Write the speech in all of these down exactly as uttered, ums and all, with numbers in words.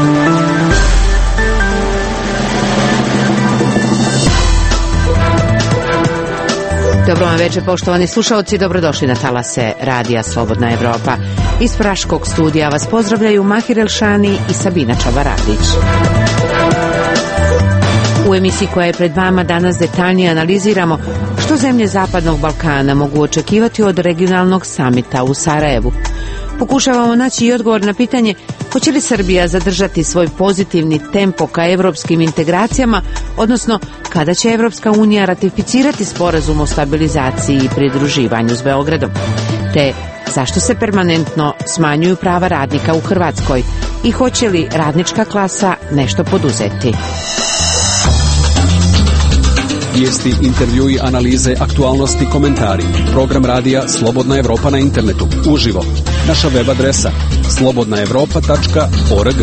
Dobro vam večer, poštovani slušalci, dobrodošli na talase Radija Slobodna Evropa. Iz praškog studija vas pozdravljaju Mahir Elšani i Sabina Čavaradić. U emisiji koja je pred vama danas detaljnije analiziramo što zemlje Zapadnog Balkana mogu očekivati od regionalnog samita u Sarajevu. Pokušavamo naći i odgovor na pitanje hoće li Srbija zadržati svoj pozitivni tempo ka evropskim integracijama, odnosno kada će Evropska unija ratificirati sporazum o stabilizaciji i pridruživanju s Beogradom, te zašto se permanentno smanjuju prava radnika u Hrvatskoj i hoće li radnička klasa nešto poduzeti. Vijesti, intervjui, analize, aktualnosti, komentari. Program radija Slobodna Evropa na internetu. Uživo. Naša web adresa slobodna evropa tačka org.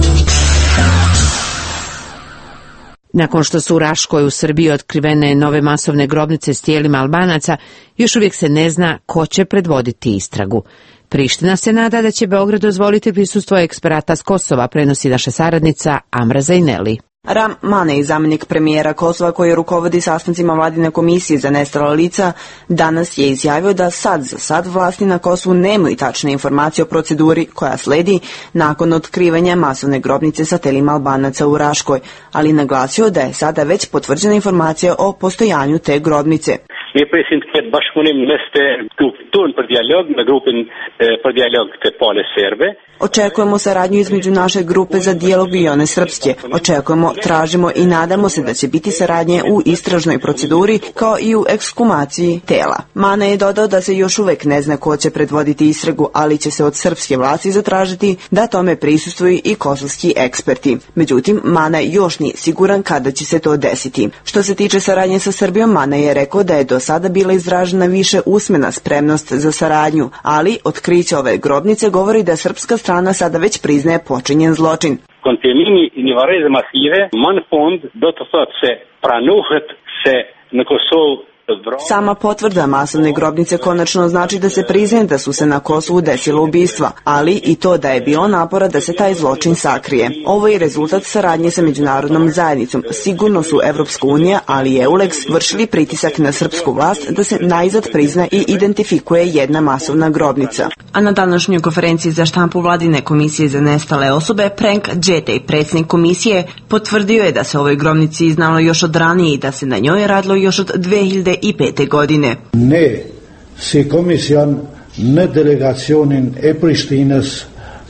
Nakon što su u Raškoj u Srbiji otkrivene nove masovne grobnice s tijelima Albanaca, još uvijek se ne zna ko će predvoditi istragu. Priština se nada da će Beograd dozvoliti prisustvo eksperata s Kosova, prenosi naša saradnica Amra Zajneli. Ram Manej, zamjenik premijera Kosova koji rukovodi sastancima vladine komisije za nestala lica, danas je izjavio da sad za sad vlasti na Kosovu nemaju tačne informacije o proceduri koja sledi nakon otkrivanja masovne grobnice sa telima Albanaca u Raškoj, ali naglasio da je sada već potvrđena informacija o postojanju te grobnice. Mi presinto këtë bashkëpunim mes të grupit ton për dialog me grupin për dialog të palës serbe. Očekujemo saradnju između naše grupe za dijalog i one srpske. Očekujemo, tražimo i nadamo se da će biti saradnje u istražnoj proceduri kao i u ekshumaciji tela. Mana je dodao da se još uvek ne zna ko će predvoditi istragu, ali će se od srpske vlasti zatražiti da tome prisustvuju i kosovski eksperti. Međutim, Mana još nije siguran kada će se to desiti. Što se tiče saradnje sa Srbijom, Mana je rekao da je do sada bila izražena više usmena spremnost za saradnju, ali otkriće ove grobnice govori da srpska strana sada već priznaje počinjen zločin. Kontinuimi i nivareze masive, man fond do të thotë se pranohet se në Kosovë. Sama potvrda masovne grobnice konačno znači da se priznaje da su se na Kosovu desila ubistva, ali i to da je bilo napora da se taj zločin sakrije. Ovo je rezultat saradnje sa međunarodnom zajednicom. Sigurno su Evropska unija, ali i EULEX vršili pritisak na srpsku vlast da se najzad prizna i identifikuje jedna masovna grobnica. A na današnjoj konferenciji za štampu vladine komisije za nestale osobe, Prenk Džetej, predsjednik komisije, potvrdio je da se o ovoj grobnici znalo još od ranije i da se na njoj radilo još od dve hiljade pete godine. Ne se komisijan ne delegacionin e Prištinas.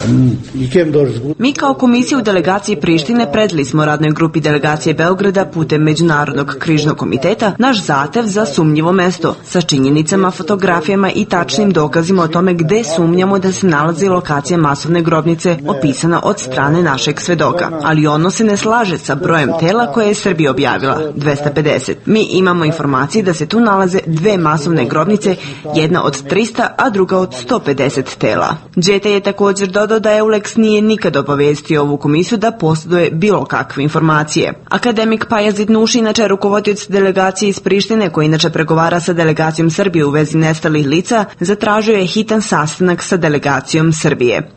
Mi kao komisija u delegaciji Prištine predali smo radnoj grupi delegacije Beograda putem Međunarodnog križnog komiteta naš zahtev za sumnjivo mesto sa činjenicama, fotografijama i tačnim dokazima o tome gde sumnjamo da se nalazi lokacija masovne grobnice opisana od strane našeg svedoka. Ali ono se ne slaže sa brojem tela koje je Srbija objavila, dvesta pedeset. Mi imamo informacije da se tu nalaze dve masovne grobnice, jedna od trista, a druga od sto pedeset tela. Džete je također dodao da EULEX nije nikad obavestio ovu komisiju da posjeduje bilo kakve informacije. Akademik Pajazit Nuši, inače rukovodioc delegacije iz Prištine, koji inače pregovara sa delegacijom Srbije u vezi nestalih lica, zatražio je hitan sastanak sa delegacijom Srbije.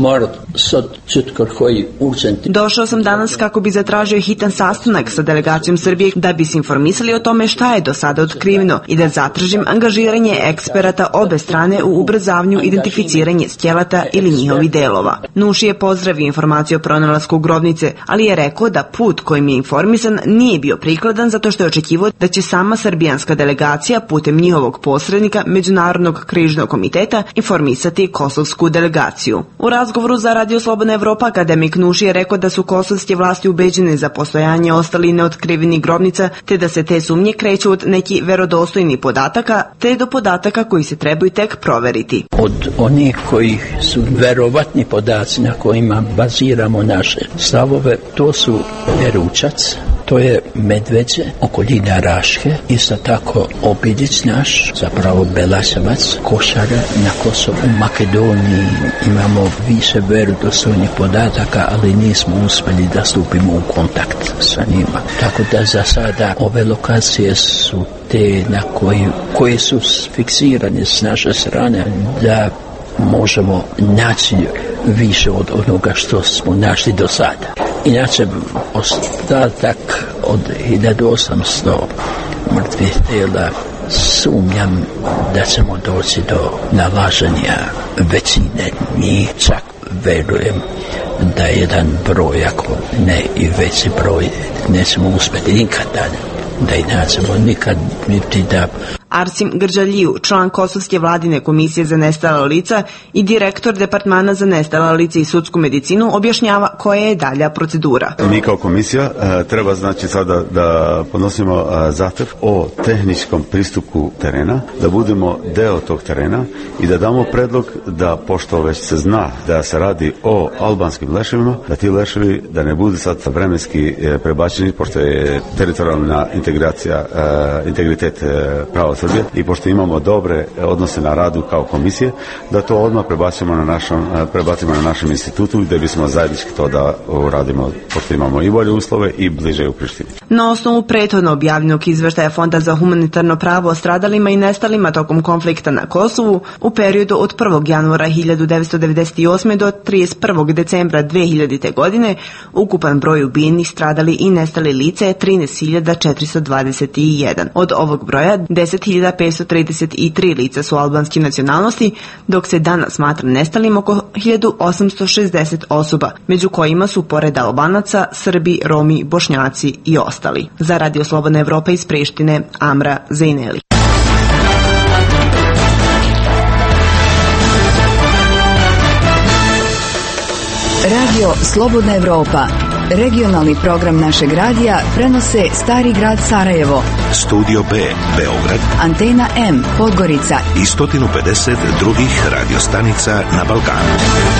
Došao sam danas kako bi zatražio hitan sastanak sa delegacijom Srbije da bi se informisali o tome šta je do sada otkriveno i da zatražim angažiranje eksperata obe strane u ubrzavanju identificiranje skjeleta ili njihovi delova. Nuši je pozdravio informaciju o pronalasku grobnice, ali je rekao da put kojim je informisan nije bio prikladan zato što je očekivao da će sama srbijanska delegacija putem njihovog posrednika Međunarodnog križnog komiteta informisati kosovsku delegaciju. U razgovoru za Radio Slobodna Evropa akademik Nuši je rekao da su kosovske vlasti ubeđene za postojanje ostali neotkrivenih grobnica, te da se te sumnje kreću od nekih verodostojnih podataka, te do podataka koji se trebaju tek proveriti. Od onih koji su verovatni podaci na kojima baziramo naše stavove, to su Peručac, to je Medveđe, okolina Raške, isto tako Obilić naš, zapravo Belaševac, Košara na Kosovu, u Makedoniji imamo više verodostojnih podataka, ali nismo uspjeli da stupimo u kontakt sa njima. Tako da za sada ove lokacije su te na koji, koje su fiksirane s naše strane da možemo naći više od onoga što smo našli do sada. Inače, ostatak od hiljadu osamsto mrtvih tijela sumnjam da ćemo doći do nalaženja većine njih. Čak verujem da jedan broj, ako ne i veći broj, nećemo uspjeti nikada da i nađemo, nikad niti da... Arsim Grđaliju, član Kosovske vladine komisije za nestala lica i direktor Departmana za nestala lica i sudsku medicinu, objašnjava koja je dalja procedura. Mi kao komisija e, treba znači sada da podnosimo e, zahtev o tehničkom pristupu terena, da budemo deo tog terena i da damo predlog da, pošto već se zna da se radi o albanskim leševima, da ti leševi da ne budu sad vremenski e, prebačeni, pošto je teritorijalna integracija, e, integritet e, prava Srbije i pošto imamo dobre odnose na radu kao komisije, da to odmah prebacimo na našom, prebacimo na našem institutu gde bismo zajednički to da uradimo, pošto imamo i bolje uslove i bliže u Prištini. Na osnovu prethodno objavljenog izveštaja Fonda za humanitarno pravo o stradalima i nestalima tokom konflikta na Kosovu u periodu od prvog januara hiljadu devetsto devedeset osme do trideset prvog decembra dve hiljadite. godine, ukupan broj ubijenih, stradali i nestali lica je trinaest hiljada četiristo dvadeset jedan. Od ovog broja deset hiljada petsto trideset tri lica su albanske nacionalnosti, dok se danas smatra nestalim oko hiljadu osamsto šezdeset osoba, među kojima su pored Albanaca, Srbi, Romi, Bošnjaci i ostali. Za Radio Slobodna Evropa iz Prištine, Amra Zejneli. Radio Slobodna Evropa, regionalni program našeg radija, prenose Stari grad Sarajevo, Studio B, Beograd, Antena M, Podgorica i sto pedeset drugih radiostanica na Balkanu.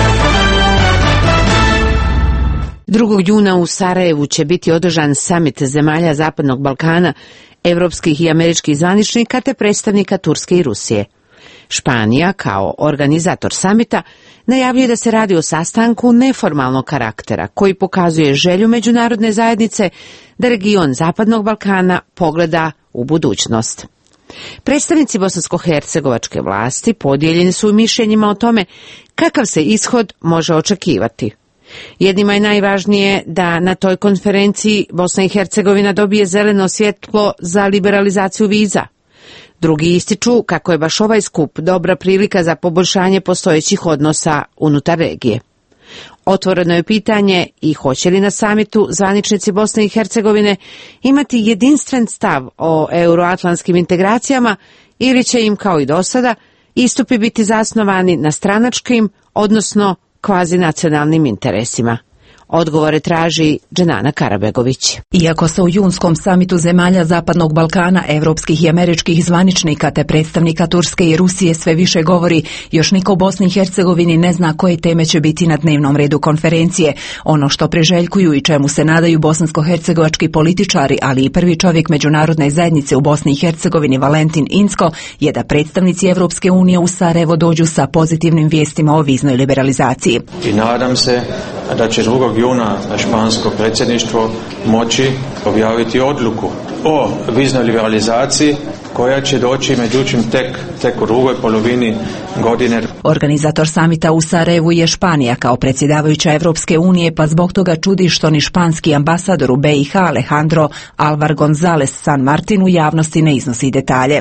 drugog juna u Sarajevu će biti održan samit zemalja Zapadnog Balkana, evropskih i američkih zvaničnika te predstavnika Turske i Rusije. Španija, kao organizator samita, najavljuje da se radi o sastanku neformalnog karaktera koji pokazuje želju međunarodne zajednice da region Zapadnog Balkana pogleda u budućnost. Predstavnici bosansko-hercegovačke vlasti podijeljeni su u mišljenjima o tome kakav se ishod može očekivati. Jednima je najvažnije da na toj konferenciji Bosna i Hercegovina dobije zeleno svjetlo za liberalizaciju viza. Drugi ističu kako je baš ovaj skup dobra prilika za poboljšanje postojećih odnosa unutar regije. Otvoreno je pitanje i hoće li na samitu zvaničnici Bosne i Hercegovine imati jedinstven stav o euroatlantskim integracijama ili će im, kao i do sada, istupi biti zasnovani na stranačkim, odnosno kvazinacionalnim interesima. Odgovore traži Dženana Karabegović. Iako se u junskom samitu zemalja Zapadnog Balkana, evropskih i američkih zvaničnika te predstavnika Turske i Rusije sve više govori, još niko u Bosni i Hercegovini ne zna koje teme će biti na dnevnom redu konferencije. Ono što priželjkuju i čemu se nadaju bosansko-hercegovački političari, ali i prvi čovjek međunarodne zajednice u Bosni i Hercegovini Valentin Incko, je da predstavnici Evropske unije u Sarajevo dođu sa pozitivnim vijestima o viznoj liberalizaciji. I nadam se da će drugog juna špansko predsjedništvo moći objaviti odluku o viznoj liberalizaciji koja će doći međutim tek, tek u drugoj polovini godine. Organizator samita u Sarajevu je Španija kao predsjedavajuća Evropske unije, pa zbog toga čudi što ni španski ambasador u B i H Alejandro Alvar González San Martin u javnosti ne iznosi detalje.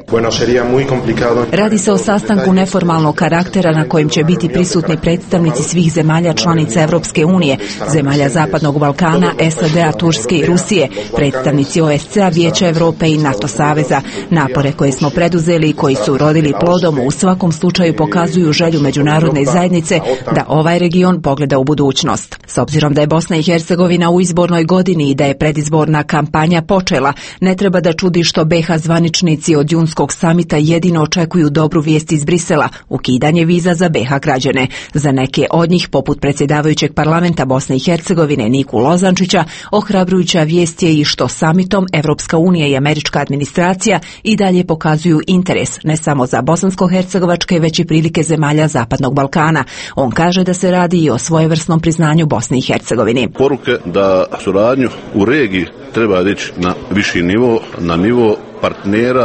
Radi se o sastanku neformalnog karaktera na kojem će biti prisutni predstavnici svih zemalja članica Evropske unije, zemalja Zapadnog Balkana, S A D-a, Turske i Rusije, predstavnici O S C A, Vijeća Evrope i NATO saveza. Napore koje smo preduzeli i koji su rodili plodom u svakom slučaju pokazuju želju međunarodne zajednice da ovaj region pogleda u budućnost. S obzirom da je Bosna i Hercegovina u izbornoj godini i da je predizborna kampanja počela, ne treba da čudi što B H zvaničnici od junskog samita jedino očekuju dobru vijest iz Brisela, ukidanje viza za B H građane. Za neke od njih, poput predsjedavajućeg parlamenta Bosne i Hercegovine Niku Lozančića, ohrabrujuća vijest je i što samitom Evropska unija i američka administracija i dalje pokazuju interes ne samo za bosansko-hercegovačke, već i prilike zemalja Zapadnog Balkana. On kaže da se radi i o svojevrsnom priznanju Bosni i Hercegovini. Poruke da suradnju u regiji treba dići na viši nivo, na nivo partnera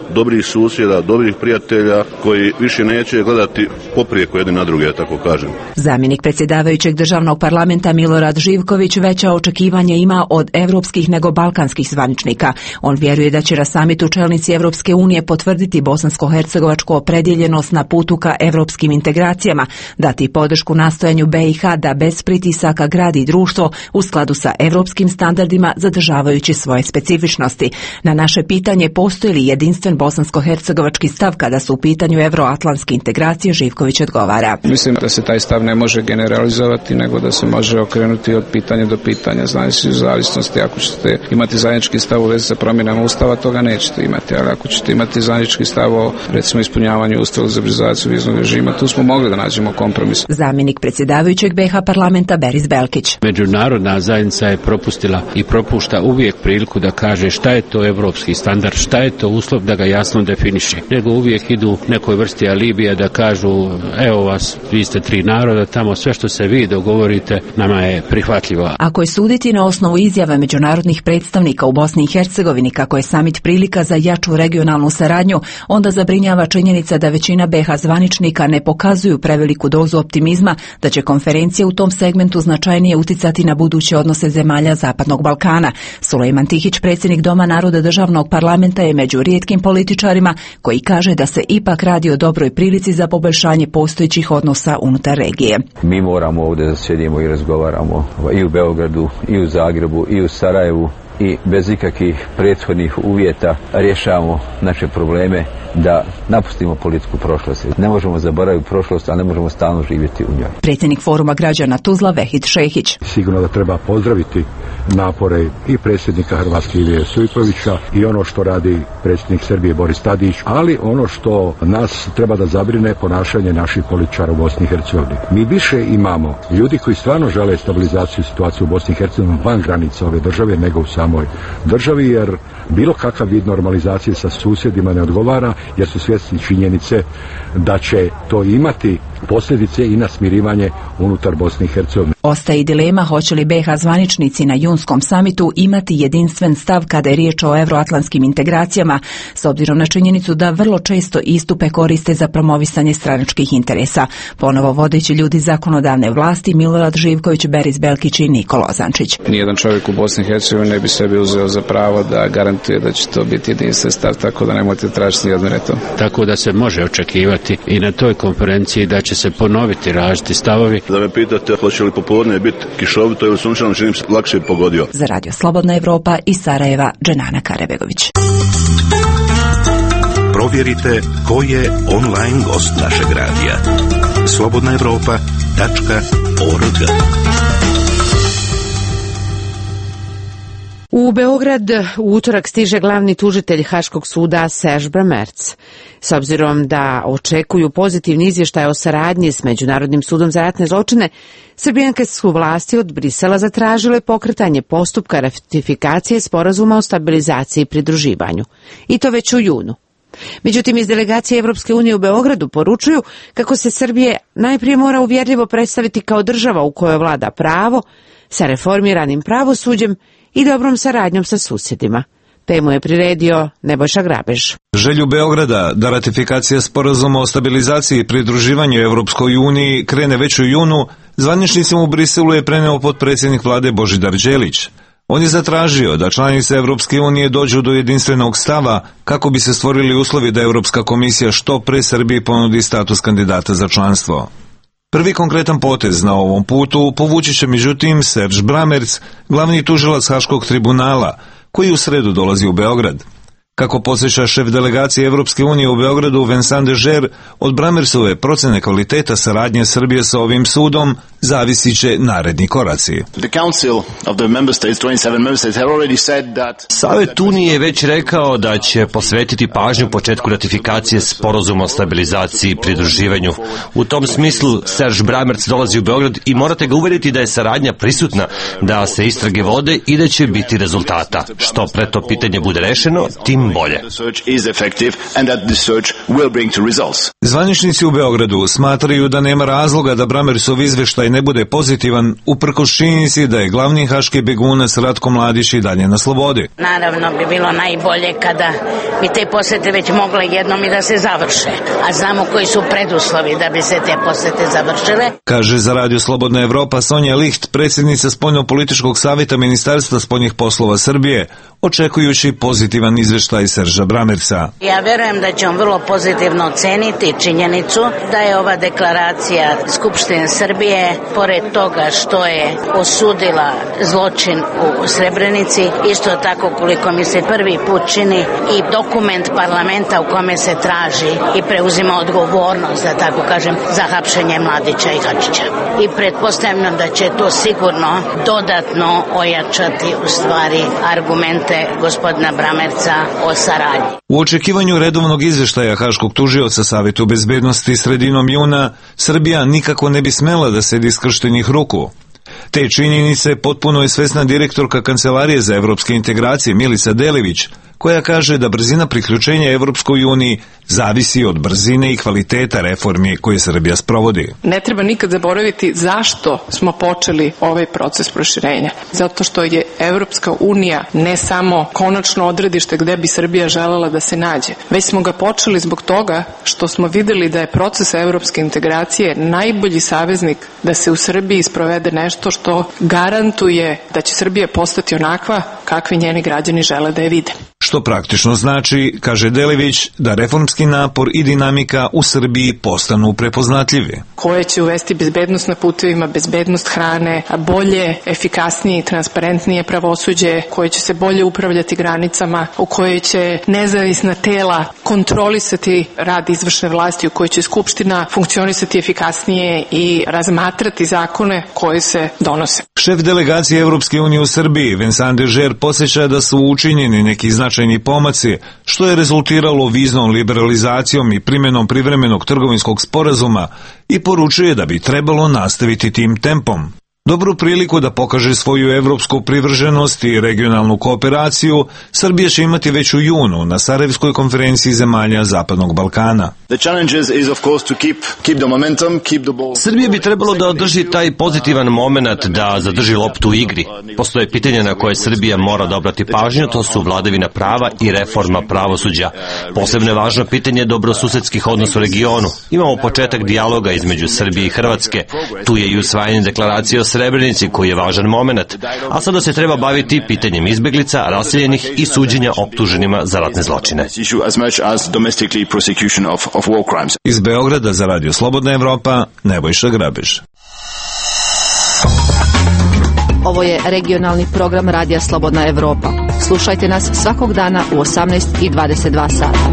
dobrih susjeda, dobrih prijatelja koji više neće gledati poprijeko jedni na druge, tako kažem. Zamjenik predsjedavajućeg državnog parlamenta Milorad Živković veća očekivanja ima od evropskih nego balkanskih zvaničnika. On vjeruje da će na samitu čelnici Evropske unije potvrditi bosansko-hercegovačku opredjeljenost na putu ka evropskim integracijama, dati podršku nastojanju B i H da bez pritisaka gradi društvo u skladu sa evropskim standardima zadržavajući svoje specifičnosti. Na naše pitanje postoji li jedinstven bosansko-hercegovački stav kada su u pitanju euroatlantske integracije, Živković odgovara. Mislim da se taj stav ne može generalizovati, nego da se može okrenuti od pitanja do pitanja. Znači, u zavisnosti, ako ćete imati zajednički stav u vezi sa promjenama Ustava, toga nećete imati, ali ako ćete imati zajednički stav o, recimo, ispunjavanju Ustava za liberalizaciju viznog režima, tu smo mogli da nađemo kompromis. Zamjenik predsjedavajućeg B i H parlamenta Beris Belkić. Međunarodna zajednica je propustila i propušta uvijek priliku da kaže šta je to evropski standard, šta je to uslov da ga jasno definiše. Nego uvijek idu nekoj vrsti alibija da kažu evo vas, vi ste tri naroda, tamo sve što se vi dogovorite nama je prihvatljivo. Ako je suditi na osnovu izjava međunarodnih predstavnika u Bosni i Hercegovini kako je samit prilika za jaču regionalnu saradnju, onda zabrinjava činjenica da većina B i H zvaničnika ne pokazuju preveliku dozu optimizma da će konferencija u tom segmentu značajnije uticati na buduće odnose zemalja Zapadnog Balkana. Sulejman Tihić, predsjednik Doma naroda državnog parlamenta, je među rijetkim političarima koji kaže da se ipak radi o dobroj prilici za poboljšanje postojećih odnosa unutar regije. Mi moramo ovdje da sjedimo i razgovaramo i u Beogradu, i u Zagrebu, i u Sarajevu, i bez ikakvih prethodnih uvjeta rješavamo naše probleme, da napustimo politiku prošlosti. Ne možemo zaboraviti prošlost, a ne možemo stalno živjeti u njoj. Predsjednik Foruma građana Tuzla Vehid Šehić. Sigurno da treba pozdraviti napore i predsjednika Hrvatske Ilije Sujpovića i ono što radi predsjednik Srbije Boris Tadić, ali ono što nas treba da zabrine ponašanje naših političara u Bosni i Hercegovini. Mi više imamo ljudi koji stvarno žele stabilizaciju situacije u Bosni i Hercegovini van granica ove države nego u samoj državi, jer bilo kakav vid normalizacije sa susjedima ne odgovara, jer su svjesni činjenice da će to imati posljedice i na smirivanje unutar Bosne i Hercegovine. Ostaje i dilema hoće li B i H zvaničnici na junskom samitu imati jedinstven stav kada je riječ o euroatlantskim integracijama, s obzirom na činjenicu da vrlo često istupe koriste za promovisanje stranačkih interesa. Ponovo vodeći ljudi zakonodavne vlasti Milorad Živković, Beris Belkić i Nikola Ozančić. Nijedan čovjek u Bosni i Hercegovini ne bi sebi uzeo za pravo da garantuje da će to biti jedinstven stav, tako da nemojte tražiti ni odmene to. Tako da se može očekivati i na toj konferenciji da će se ponoviti različiti stavovi. Da me pitate hoće li popodne biti kišovito ili sunčano, čini se lakše pogodio. Za Radio Slobodna Evropa iz Sarajeva, Dženana Karebegović. Provjerite ko je online gost našeg radija. slobodna evropa tačka org. U Beograd u utorak stiže glavni tužitelj Haškog suda Serge Bramertz. S obzirom da očekuju pozitivni izvještaj o saradnji s Međunarodnim sudom za ratne zločine, srbijanske su vlasti od Brisela zatražile pokretanje postupka ratifikacije sporazuma o stabilizaciji i pridruživanju. I to već u junu. Međutim, iz delegacije Evropske unije u Beogradu poručuju kako se Srbije najprije mora uvjerljivo predstaviti kao država u kojoj vlada pravo, sa reformiranim pravosuđem i dobrom saradnjom sa susjedima. Temu je priredio Nebojša Grabež. Želju Beograda da ratifikacija sporazuma o stabilizaciji i pridruživanju Evropskoj uniji krene već u junu, zvaničnicima u Briselu je preneo potpredsjednik vlade Božidar Đelić. On je zatražio da članice Evropske unije dođu do jedinstvenog stava kako bi se stvorili uslovi da Europska komisija što pre Srbiji ponudi status kandidata za članstvo. Prvi konkretan potez na ovom putu povući će međutim Serge Bramertz, glavni tužilac Haškog tribunala, koji u sredu dolazi u Beograd. Kako podsjeća šef delegacije Evropske unije u Beogradu Vincent Dežer, od Bramertsove procene kvaliteta saradnje Srbije sa ovim sudom zavisit će naredni koraci. Savet Unije je već rekao da će posvetiti pažnju početku ratifikacije sporazuma o stabilizaciji i pridruživanju. U tom smislu Serge Bramertz dolazi u Beograd i morate ga uvjeriti da je saradnja prisutna, da se istrage vode i da će biti rezultata. Što pre to pitanje bude rešeno, tim bolje. Zvaničnici u Beogradu smatraju da nema razloga da Bramertsov izveštaj izveštaj ne bude pozitivan uprkos činjenici da je glavni haški begunac Ratko Mladić i dalje na slobodi. Naravno bi bilo najbolje kada bi te posete već mogle jednom i da se završe, a znamo koji su preduslovi da bi se te posete završile. Kaže za Radio Slobodna Evropa Sonja Licht, predsjednica Spoljno-političkog savjeta Ministarstva spoljnih poslova Srbije, očekujući pozitivan izveštaj Serža Bramerca. Ja verujem da će on vrlo pozitivno oceniti činjenicu da je ova deklaracija Skupštine Srbije, pored toga što je osudila zločin u Srebrenici, isto tako koliko mi se prvi put čini i dokument parlamenta u kome se traži i preuzima odgovornost, da tako kažem, za hapšenje Mladića i Hadžića. I pretpostavljam da će to sigurno dodatno ojačati u stvari argumente gospodina Bramerca o saradnji. U očekivanju redovnog izveštaja Haškog tužioca Savetu bezbednosti sredinom juna, Srbija nikako ne bi smela da sedi skrštenih ruku. Te činjenice potpuno je svesna direktorka Kancelarije za evropske integracije Milica Delević, koja kaže da brzina priključenja Evropskoj uniji zavisi od brzine i kvaliteta reformi koje Srbija sprovodi. Ne treba nikad zaboraviti zašto smo počeli ovaj proces proširenja. Zato što je Evropska unija ne samo konačno odredište gde bi Srbija želela da se nađe, već smo ga počeli zbog toga što smo videli da je proces evropske integracije najbolji saveznik da se u Srbiji sprovede nešto što garantuje da će Srbija postati onakva kakvi njeni građani žele da je vide. Što praktično znači, kaže Delević, da reformski napor i dinamika u Srbiji postanu prepoznatljivi. Koje će uvesti bezbednost na putevima, bezbednost hrane, bolje, efikasnije i transparentnije pravosuđe, koje će se bolje upravljati granicama, u kojoj će nezavisna tela kontrolisati rad izvršne vlasti, u kojoj će Skupština funkcionisati efikasnije i razmatrati zakone koje se donose. Šef delegacije Evropske unije u Srbiji, Vincent Dežer, podsjeća da su učinjeni neki značajni pomaci, što je rezultiralo viznom liberalizacijom i primjenom privremenog trgovinskog sporazuma, i poručuje da bi trebalo nastaviti tim tempom. Dobru priliku da pokaže svoju evropsku privrženost i regionalnu kooperaciju Srbija će imati već u junu na Sarajevskoj konferenciji zemalja Zapadnog Balkana. Srbija bi trebalo da održi taj pozitivan moment, da zadrži loptu u igri. Postoje pitanja na koje Srbija mora da obrati pažnju, to su vladavina prava i reforma pravosuđa. Posebno je važno pitanje dobrosusedskih odnosa u regionu. Imamo početak dijaloga između Srbije i Hrvatske. Tu je i usvajanje deklaracije o Srebrenici, koji je važan moment, a sada se treba baviti pitanjem izbeglica, raseljenih i suđenja optuženima za ratne zločine. Iz Beograda za Radio Slobodna Evropa, Nebojša Grabež. Ovo je regionalni program Radija Slobodna Evropa. Slušajte nas svakog dana u osamnaest i dvadeset dva sata.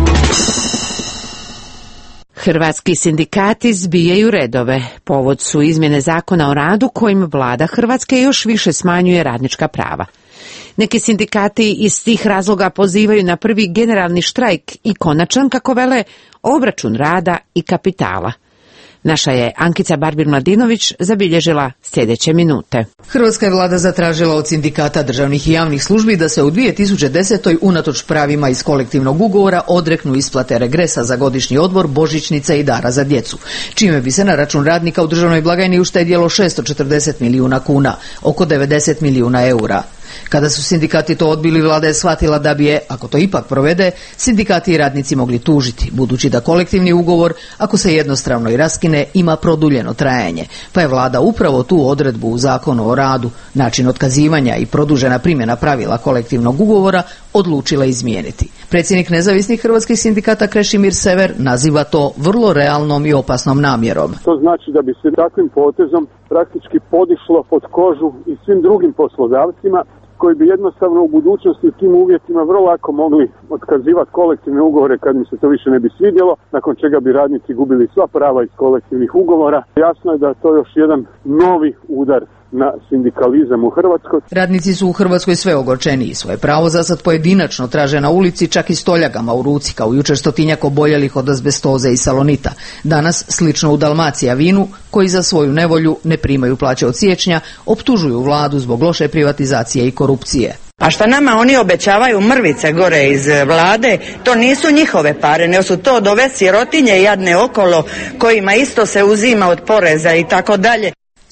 Hrvatski sindikati zbijaju redove. Povod su izmjene zakona o radu kojim vlada Hrvatske još više smanjuje radnička prava. Neki sindikati iz tih razloga pozivaju na prvi generalni štrajk i konačan, kako vele, obračun rada i kapitala. Naša je Ankica Barbir-Mladinović zabilježila sljedeće minute. Hrvatska je vlada zatražila od sindikata državnih i javnih službi da se u dvije tisuće desetoj unatoč pravima iz kolektivnog ugovora odreknu isplate regresa za godišnji odmor, božićnica i dara za djecu, čime bi se na račun radnika u državnoj blagajni uštedjelo šesto četrdeset milijuna kuna, oko devedeset milijuna eura. Kada su sindikati to odbili, vlada je shvatila da bi je, ako to ipak provede, sindikati i radnici mogli tužiti, budući da kolektivni ugovor, ako se jednostrano i raskine, ima produljeno trajanje, pa je vlada upravo tu odredbu u Zakonu o radu, način otkazivanja i produžena primjena pravila kolektivnog ugovora odlučila izmijeniti. Predsjednik nezavisnih hrvatskih sindikata Krešimir Sever naziva to vrlo realnom i opasnom namjerom. To znači da bi se takvim potezom praktički podišlo pod kožu i svim drugim poslodavcima koji bi jednostavno u budućnosti u tim uvjetima vrlo lako mogli otkazivati kolektivne ugovore kad im se to više ne bi svidjelo, nakon čega bi radnici gubili sva prava iz kolektivnih ugovora. Jasno je da je to još jedan novi udar na sindikalizam u Hrvatskoj. Radnici su u Hrvatskoj sve ogorčeniji. Svoje pravo za sad pojedinačno traže na ulici, čak i stoljagama u ruci, kao jučer stotinjak oboljelih od azbestoze i salonita. Danas, slično u Dalmacija vinu, koji za svoju nevolju ne primaju plaće od siječnja, optužuju vladu zbog loše privatizacije i korupcije. A šta nama oni obećavaju mrvice gore iz vlade, to nisu njihove pare, nego su to od ove sirotinje jadne okolo, kojima isto se uzima od poreza i tako dalje.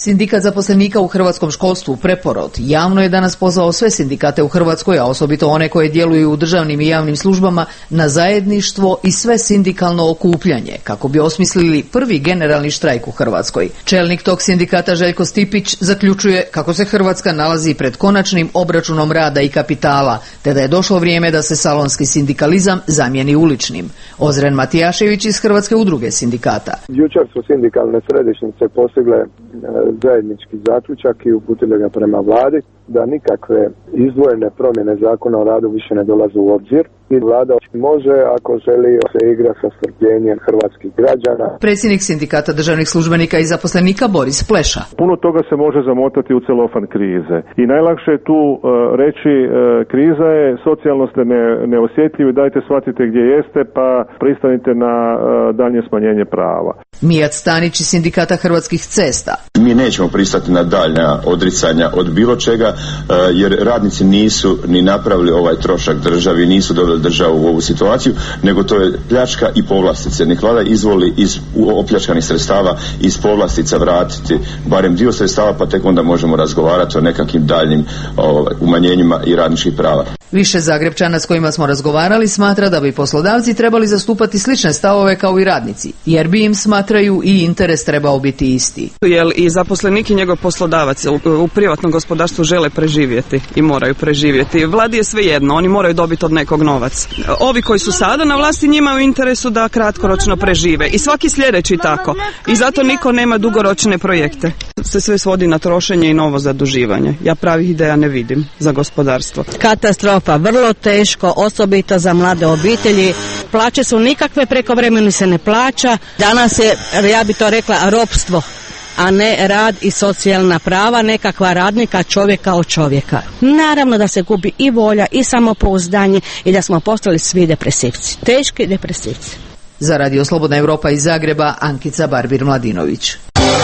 Sindikat zaposlenika u hrvatskom školstvu Preporod javno je danas pozvao sve sindikate u Hrvatskoj, a osobito one koje djeluju u državnim i javnim službama, na zajedništvo i sve sindikalno okupljanje kako bi osmislili prvi generalni štrajk u Hrvatskoj. Čelnik tog sindikata Željko Stipić zaključuje kako se Hrvatska nalazi pred konačnim obračunom rada i kapitala, te da je došlo vrijeme da se salonski sindikalizam zamijeni uličnim. Ozren Matijašević iz Hrvatske udruge sindikata. Jučer su sindikalne središnjice postigle zajednički zaključak i uputile ga prema vladi da nikakve izdvojene promjene zakona o radu više ne dolaze u obzir i vlada može, ako želi, se igra sa strpljenjem hrvatskih građana. Predsjednik sindikata državnih službenika i zaposlenika Boris Pleša. Puno toga se može zamotati u celofan krize i najlakše je tu uh, reći uh, kriza je, socijalno ste ne, neosjetljivi, dajte shvatite gdje jeste pa pristanite na uh, daljnje smanjenje prava. Mijat Stanić iz sindikata Hrvatskih cesta. Mi nećemo pristati na daljnja odricanja od bilo čega, jer radnici nisu ni napravili ovaj trošak državi, nisu doveli državu u ovu situaciju, nego to je pljačka i povlastice. Nek vlada izvoli iz opljačkanih sredstava iz povlastica vratiti barem dio sredstava, pa tek onda možemo razgovarati o nekakvim daljnim o, umanjenjima i radničkih prava. Više Zagrebčana s kojima smo razgovarali smatra da bi poslodavci trebali zastupati slične stavove kao i radnici, jer bi im, smatraju, i interes trebao biti isti. Jer i zaposlenik i njegov poslodavac u, u privatnom gospodarstvu žele preživjeti i moraju preživjeti. Vladi je svejedno, oni moraju dobiti od nekog novac. Ovi koji su sada na vlasti, njima je u interesu da kratkoročno prežive i svaki sljedeći tako. I zato niko nema dugoročne projekte. Se sve svodi na trošenje i novo zaduživanje. Ja pravih ideja ne vidim za gospodarstvo. Katastrofa, vrlo teško, osobito za mlade obitelji. Plaće su nikakve, prekovremeno se ne plaća. Danas je, ja bi to rekla, ropstvo, a ne rad i socijalna prava nekakva radnika, čovjeka od čovjeka. Naravno da se gubi i volja i samopouzdanje i da smo postali svi depresivci. Teški depresivci. Za Radio Slobodna Europa iz Zagreba, Ankica Barbir-Mladinović.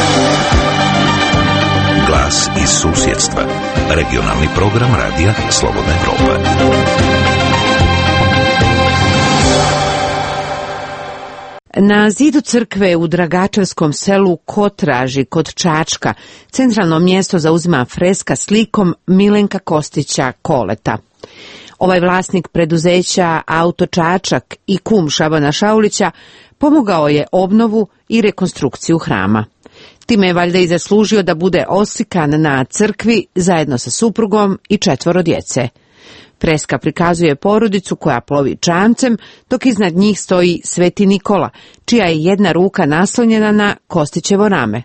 Glas iz susjedstva. Regionalni program Radija Slobodna Europa. Na zidu crkve u Dragačevskom selu Kotraži kod Čačka centralno mjesto zauzima freska slikom Milenka Kostića Koleta. Ovaj vlasnik preduzeća Auto Čačak i kum Šabana Šaulića pomogao je obnovu i rekonstrukciju hrama. Time je valjda i zaslužio da bude oslikan na crkvi zajedno sa suprugom i četvoro djece. Freska prikazuje porodicu koja plovi čamcem, dok iznad njih stoji Sveti Nikola, čija je jedna ruka naslonjena na Kostićevo rame.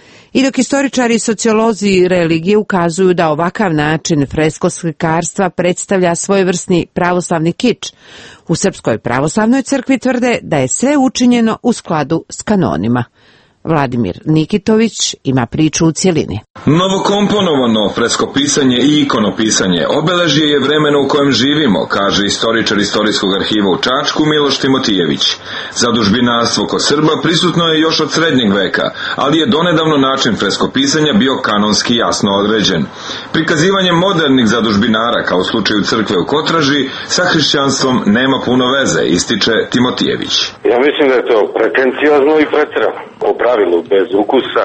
I dok istoričari i sociolozi religije ukazuju da ovakav način freskoslikarstva predstavlja svojevrsni pravoslavni kič, u Srpskoj pravoslavnoj crkvi tvrde da je sve učinjeno u skladu s kanonima. Vladimir Nikitović ima priču u cjelini. Novokomponovano freskopisanje i ikonopisanje obeležje je vremena u kojem živimo, kaže istoričar Istorijskog arhiva u Čačku Miloš Timotijević. Zadužbinarstvo kod Srba prisutno je još od srednjeg veka, ali je donedavno način freskopisanja bio kanonski jasno određen. Prikazivanje modernih zadužbinara, kao u slučaju crkve u Kotraži, sa hrišćanstvom nema puno veze, ističe Timotijević. Ja mislim da je to pretenciozno i pretjerano. Po pravilu, bez ukusa,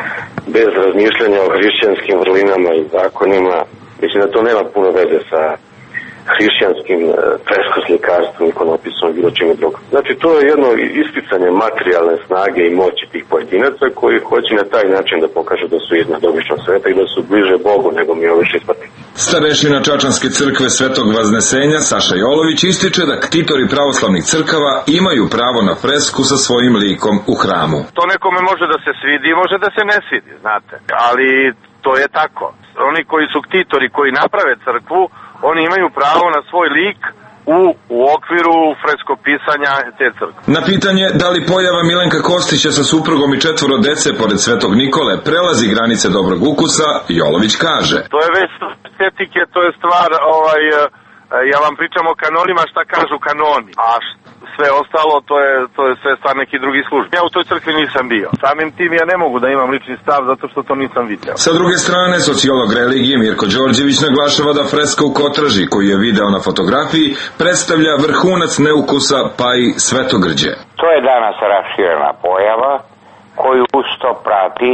bez razmišljanja o hrišćanskim vrlinama i zakonima. Mislim da to nema puno veze sa hrišćanskim freskoslikarstvom, ikonopisom i bilo čime drugom. Znači, to je jedno isticanje materijalne snage i moći tih pojedinaca koji hoće na taj način da pokažu da su iznad običnog sveta i da su bliže Bogu nego mi ovi šestpati. Starešina Čačanske crkve Svetog Vaznesenja Saša Jolović ističe da ktitori pravoslavnih crkava imaju pravo na fresku sa svojim likom u hramu. To nekome može da se svidi i može da se ne svidi, znate, ali to je tako. Oni koji su ktitori koji naprave crkvu, oni imaju pravo na svoj lik u, u okviru freskopisanja te crkve. Na pitanje da li pojava Milenka Kostića sa suprugom i četvoro dece pored Svetog Nikole prelazi granice dobrog ukusa, Jolović kaže: To je već estetike, to je stvar, ovaj, ja vam pričam o kanonima, šta kažu kanoni, a sve ostalo to je, to je sve stvar neki drugi službi. Ja u toj crkvi nisam bio. Samim tim ja ne mogu da imam lični stav zato što to nisam vidio. Sa druge strane, sociolog religije Mirko Đorđević naglašava da freska u Kotraži, koju je video na fotografiji, predstavlja vrhunac neukusa pa i svetogrđe. To je danas raširena pojava koju usto prati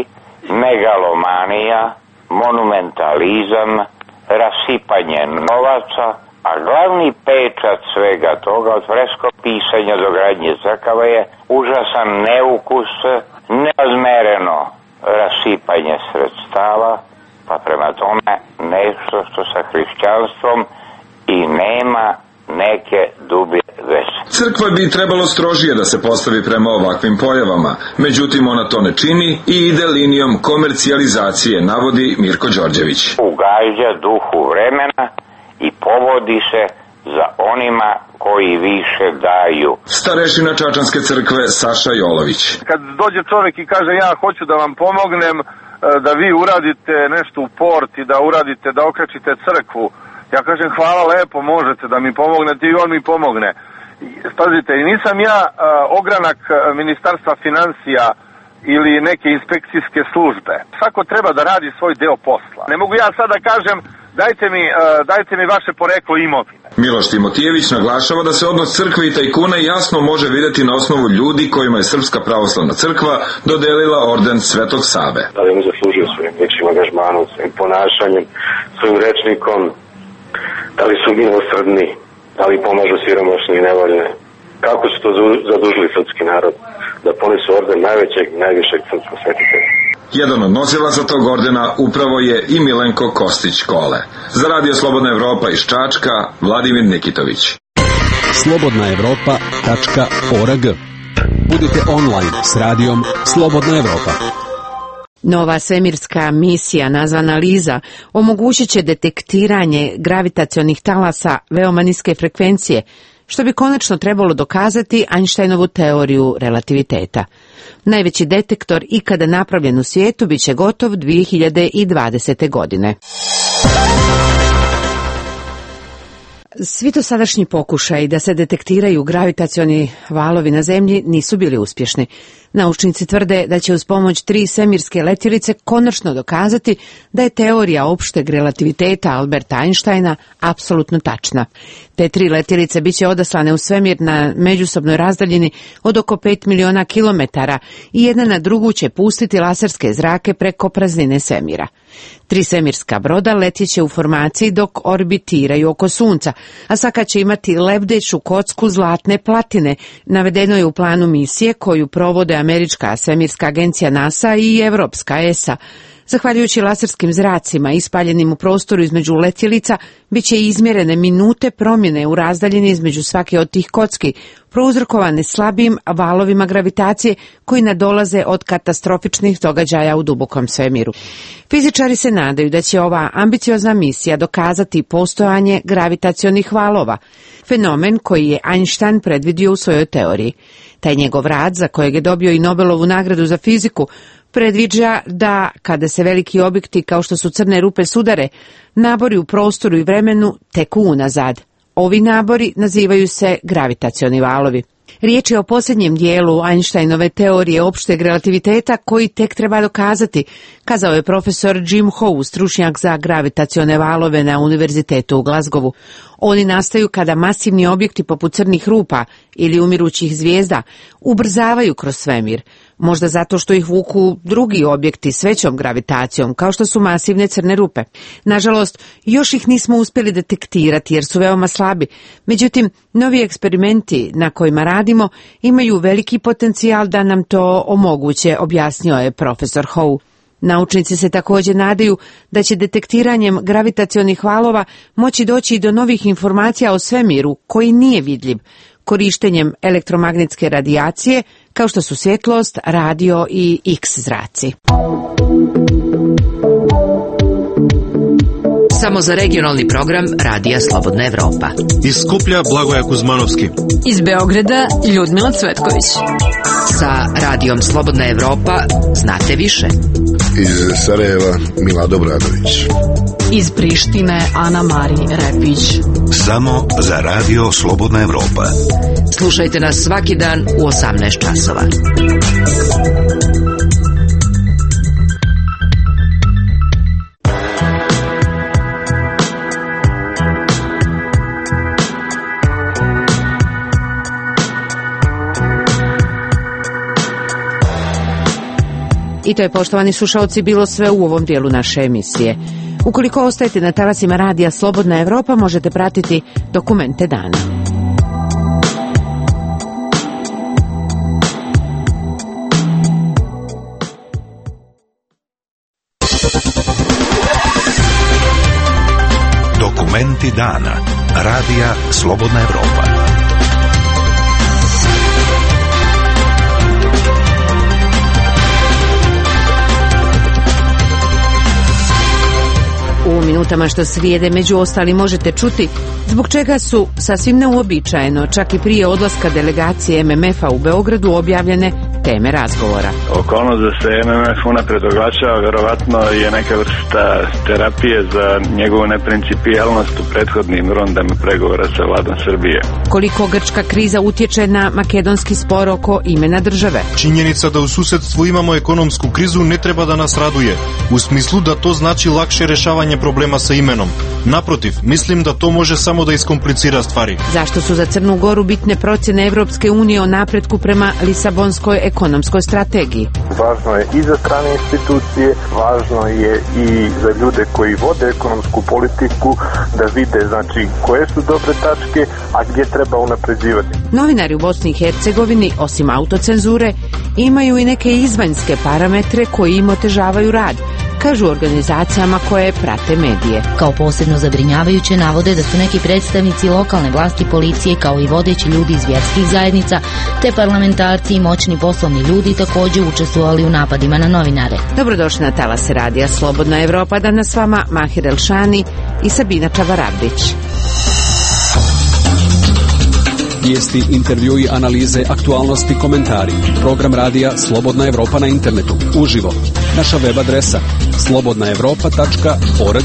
megalomanija, monumentalizam, rasipanje novaca, a glavni pečat svega toga, od fresko pisanja do gradnje crkava, je užasan neukus, neodmereno rasipanje sredstava, pa prema tome nešto što sa hrišćanstvom i nema neke dublje veze. Crkva bi trebalo strožije da se postavi prema ovakvim pojavama, međutim ona to ne čini i ide linijom komercijalizacije, navodi Mirko Đorđević. Ugađa duhu vremena i povodi se za onima koji više daju. Starešina Čačanske crkve Saša Jolović. Kad dođe čovjek i kaže ja hoću da vam pomognem, da vi uradite nešto u port i da uradite, da okrečite crkvu, ja kažem hvala lepo, možete da mi pomognete i on mi pomogne. Pazite, nisam ja uh, ogranak Ministarstva financija ili neke inspekcijske službe. Svako treba da radi svoj deo posla. Ne mogu ja sad da kažem dajte mi, uh, dajte mi vaše poreklo imovine. Miloš Timotijević naglašava da se odnos crkve i tajkuna jasno može vidjeti na osnovu ljudi kojima je Srpska pravoslavna crkva dodelila orden Svetog Save. Da li mu zaslužuju svojim ličnim angažmanom, svojim ponašanjem, svojim rečnikom, da li su milosrdni, da li pomažu siromašni i nevoljne, kako su to zadužili srpski narod da ponesu orden najvećeg i najvišeg srpskog svetitelja. Jedan od nosilaca tog ordena upravo je i Milenko Kostić-Kole. Za Radio Slobodna Evropa iz Čačka, Vladimir Nikitović. slobodna evropa tačka org. Budite online s radijom Slobodna Evropa. Nova svemirska misija nazvana Liza omogućit će detektiranje gravitacionih talasa veoma niske frekvencije, što bi konačno trebalo dokazati Einsteinovu teoriju relativiteta. Najveći detektor ikada napravljen u svijetu bit će gotov dvije hiljade dvadesete. godine. Svi dosadašnji pokušaji da se detektiraju gravitacioni valovi na Zemlji nisu bili uspješni. Naučnici tvrde da će uz pomoć tri svemirske letjelice konačno dokazati da je teorija opšteg relativiteta Alberta Einsteina apsolutno tačna. Te tri letjelice bit će odaslane u svemir na međusobnoj razdaljini od oko pet miliona kilometara i jedna na drugu će pustiti laserske zrake preko praznine svemira. Tri svemirska broda letjeće u formaciji dok orbitiraju oko Sunca, a svaka će imati lebdeću kocku zlatne platine, navedeno je u planu misije koju provode američka svemirska agencija NASA i evropska E S A. Zahvaljujući laserskim zracima ispaljenim u prostoru između letjelica, bit će izmjerene minute promjene u razdaljini između svake od tih kocki, prouzrokovane slabim valovima gravitacije koji nadolaze od katastrofičnih događaja u dubokom svemiru. Fizičari se nadaju da će ova ambiciozna misija dokazati postojanje gravitacionih valova, fenomen koji je Einstein predvidio u svojoj teoriji. Taj njegov rad, za kojeg je dobio i Nobelovu nagradu za fiziku, predviđa da, kada se veliki objekti kao što su crne rupe sudare, nabori u prostoru i vremenu teku unazad. Ovi nabori nazivaju se gravitacioni valovi. Riječ je o posljednjem dijelu Einsteinove teorije opšteg relativiteta koji tek treba dokazati, kazao je profesor Jim Howe, stručnjak za gravitacione valove na Univerzitetu u Glasgowu. Oni nastaju kada masivni objekti poput crnih rupa ili umirućih zvijezda ubrzavaju kroz svemir, možda zato što ih vuku drugi objekti s većom gravitacijom, kao što su masivne crne rupe. Nažalost, još ih nismo uspjeli detektirati jer su veoma slabi. Međutim, novi eksperimenti na kojima radimo imaju veliki potencijal da nam to omoguće, objasnio je profesor Howe. Naučnici se također nadaju da će detektiranjem gravitacionih valova moći doći i do novih informacija o svemiru koji nije vidljiv, korištenjem elektromagnetske radijacije kao što su svjetlost, radio i X zraci. Samo za regionalni program Radija Slobodna Evropa. Iz Skuplja Blagoja Kuzmanovski. Iz Beograda Ljudmila Cvetković. Sa Radijom Slobodna Evropa znate više. Iz Sarajeva Mila Dobradović. Iz Prištine Ana Mari Repić. Samo za Radio Slobodna Evropa. Slušajte nas svaki dan u osamnaest časova. I to je, poštovani slušaoci, bilo sve u ovom dijelu naše emisije. Ukoliko ostajete na talasima radija Slobodna Evropa, možete pratiti dokumente dana. Dokumenti dana. Radija Slobodna Evropa. U minutama što slijede među ostali možete čuti zbog čega su sasvim neuobičajeno, čak i prije odlaska delegacije M M F-a u Beogradu, objavljene teme razgovora. Okolnost da se M M F unapred oglašava verovatno je neka vrsta terapije za njegovu neprincipijalnost u prethodnim rondama pregovora sa vladom Srbije. Koliko grčka kriza utječe na makedonski spor oko imena države? Činjenica da u susedstvu imamo ekonomsku krizu ne treba da nas raduje, u smislu da to znači lakše rešavanje problema sa imenom. Naprotiv, mislim da to može samo da iskomplicira stvari. Zašto su za Crnu Goru bitne procjene Evropske unije o napretku prema Lisabonskoj ekonomskoj strategiji? Važno je i za strane institucije, važno je i za ljude koji vode ekonomsku politiku da vide, znači, koje su dobre tačke, a gdje treba unapređivati. Novinari u Bosni i Hercegovini, osim autocenzure, imaju i neke izvanjske parametre koji im otežavaju rad, kažu organizacijama koje prate medije. Kao posebno zabrinjavajuće navode da su neki predstavnici lokalne vlasti, policije, kao i vodeći ljudi iz vjerskih zajednica, te parlamentarci i moćni poslovni ljudi također učestvovali u napadima na novinare. Dobrodošli na talase radija Slobodna Evropa, danas s vama Mahir Elšani i Sabina Čavarabić. Vijesti, intervjui, analize, aktualnosti, komentari. Program radija Slobodna Evropa na internetu. Uživo. Naša web adresa slobodna evropa tačka org.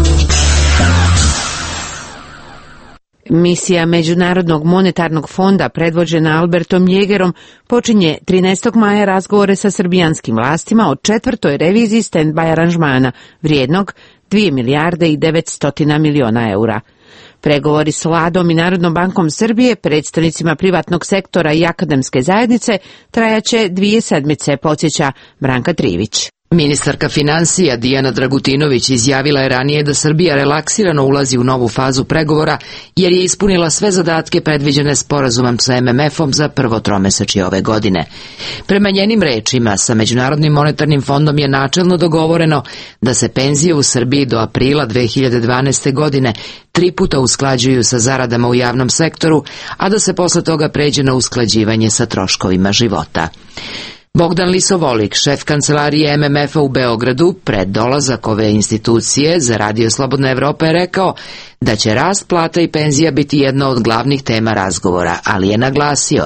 Misija Međunarodnog monetarnog fonda predvođena Albertom Ljegerom počinje trinaestog maja razgovore sa srbijanskim vlastima o četvrtoj reviziji stand-by aranžmana vrijednog dvije milijarde i devetsto miliona eura. Pregovori s vladom i Narodnom bankom Srbije, predstavnicima privatnog sektora i akademske zajednice trajaće dvije sedmice, podsjeća Branka Trivić. Ministarka financija Dijana Dragutinović izjavila je ranije da Srbija relaksirano ulazi u novu fazu pregovora jer je ispunila sve zadatke predviđene sporazumom sa M M F-om za prvo tromesečje ove godine. Prema njenim rečima, sa Međunarodnim monetarnim fondom je načelno dogovoreno da se penzije u Srbiji do aprila dve hiljade dvanaeste. godine tri puta usklađuju sa zaradama u javnom sektoru, a da se posle toga pređe na usklađivanje sa troškovima života. Bogdan Lisovolik, šef kancelarije M M F-a u Beogradu, pred dolazak ove institucije za Radio Slobodna Evropa je rekao da će rast plata i penzija biti jedna od glavnih tema razgovora, ali je naglasio: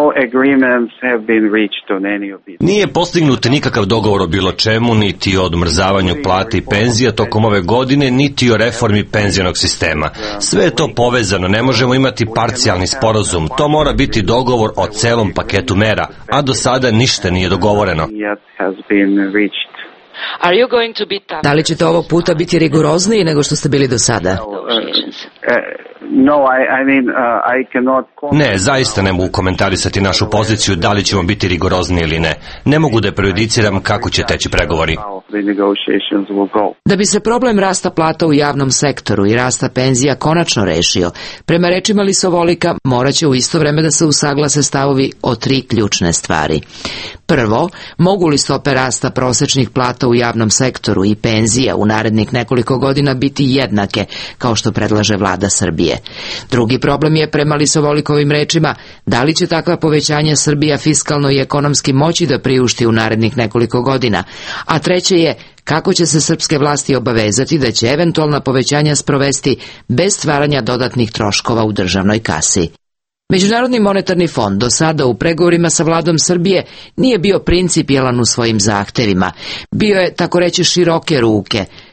Nije postignut nikakav dogovor o bilo čemu, niti o odmrzavanju plata i penzija tokom ove godine, niti o reformi penzionog sistema. Sve je to povezano, ne možemo imati parcijalni sporazum, to mora biti dogovor o celom paketu mera, a do sada ništa nije dogovoreno. Da li ćete ovog puta biti rigorozniji nego što ste bili do sada? Ne, zaista ne mogu komentarisati našu poziciju da li ćemo biti rigorozni ili ne. Ne mogu da prejudiciram kako će teći pregovori. Da bi se problem rasta plata u javnom sektoru i rasta penzija konačno rešio, prema rečima Lisovolika morat će u isto vreme da se usaglase stavovi o tri ključne stvari. Prvo, mogu li stope rasta prosečnih plata u javnom sektoru i penzija u narednih nekoliko godina biti jednake, kao što predlaže vlada Srbije? Drugi problem je, prema Lisovolikovim rečima, da li će takva povećanja Srbija fiskalno i ekonomski moći da priušti u narednih nekoliko godina? A treće je, kako će se srpske vlasti obavezati da će eventualna povećanja sprovesti bez stvaranja dodatnih troškova u državnoj kasi. Međunarodni monetarni fond do sada u pregovorima sa vladom Srbije nije bio principijelan u svojim zahtevima. Bio je, tako reći, široke ruke,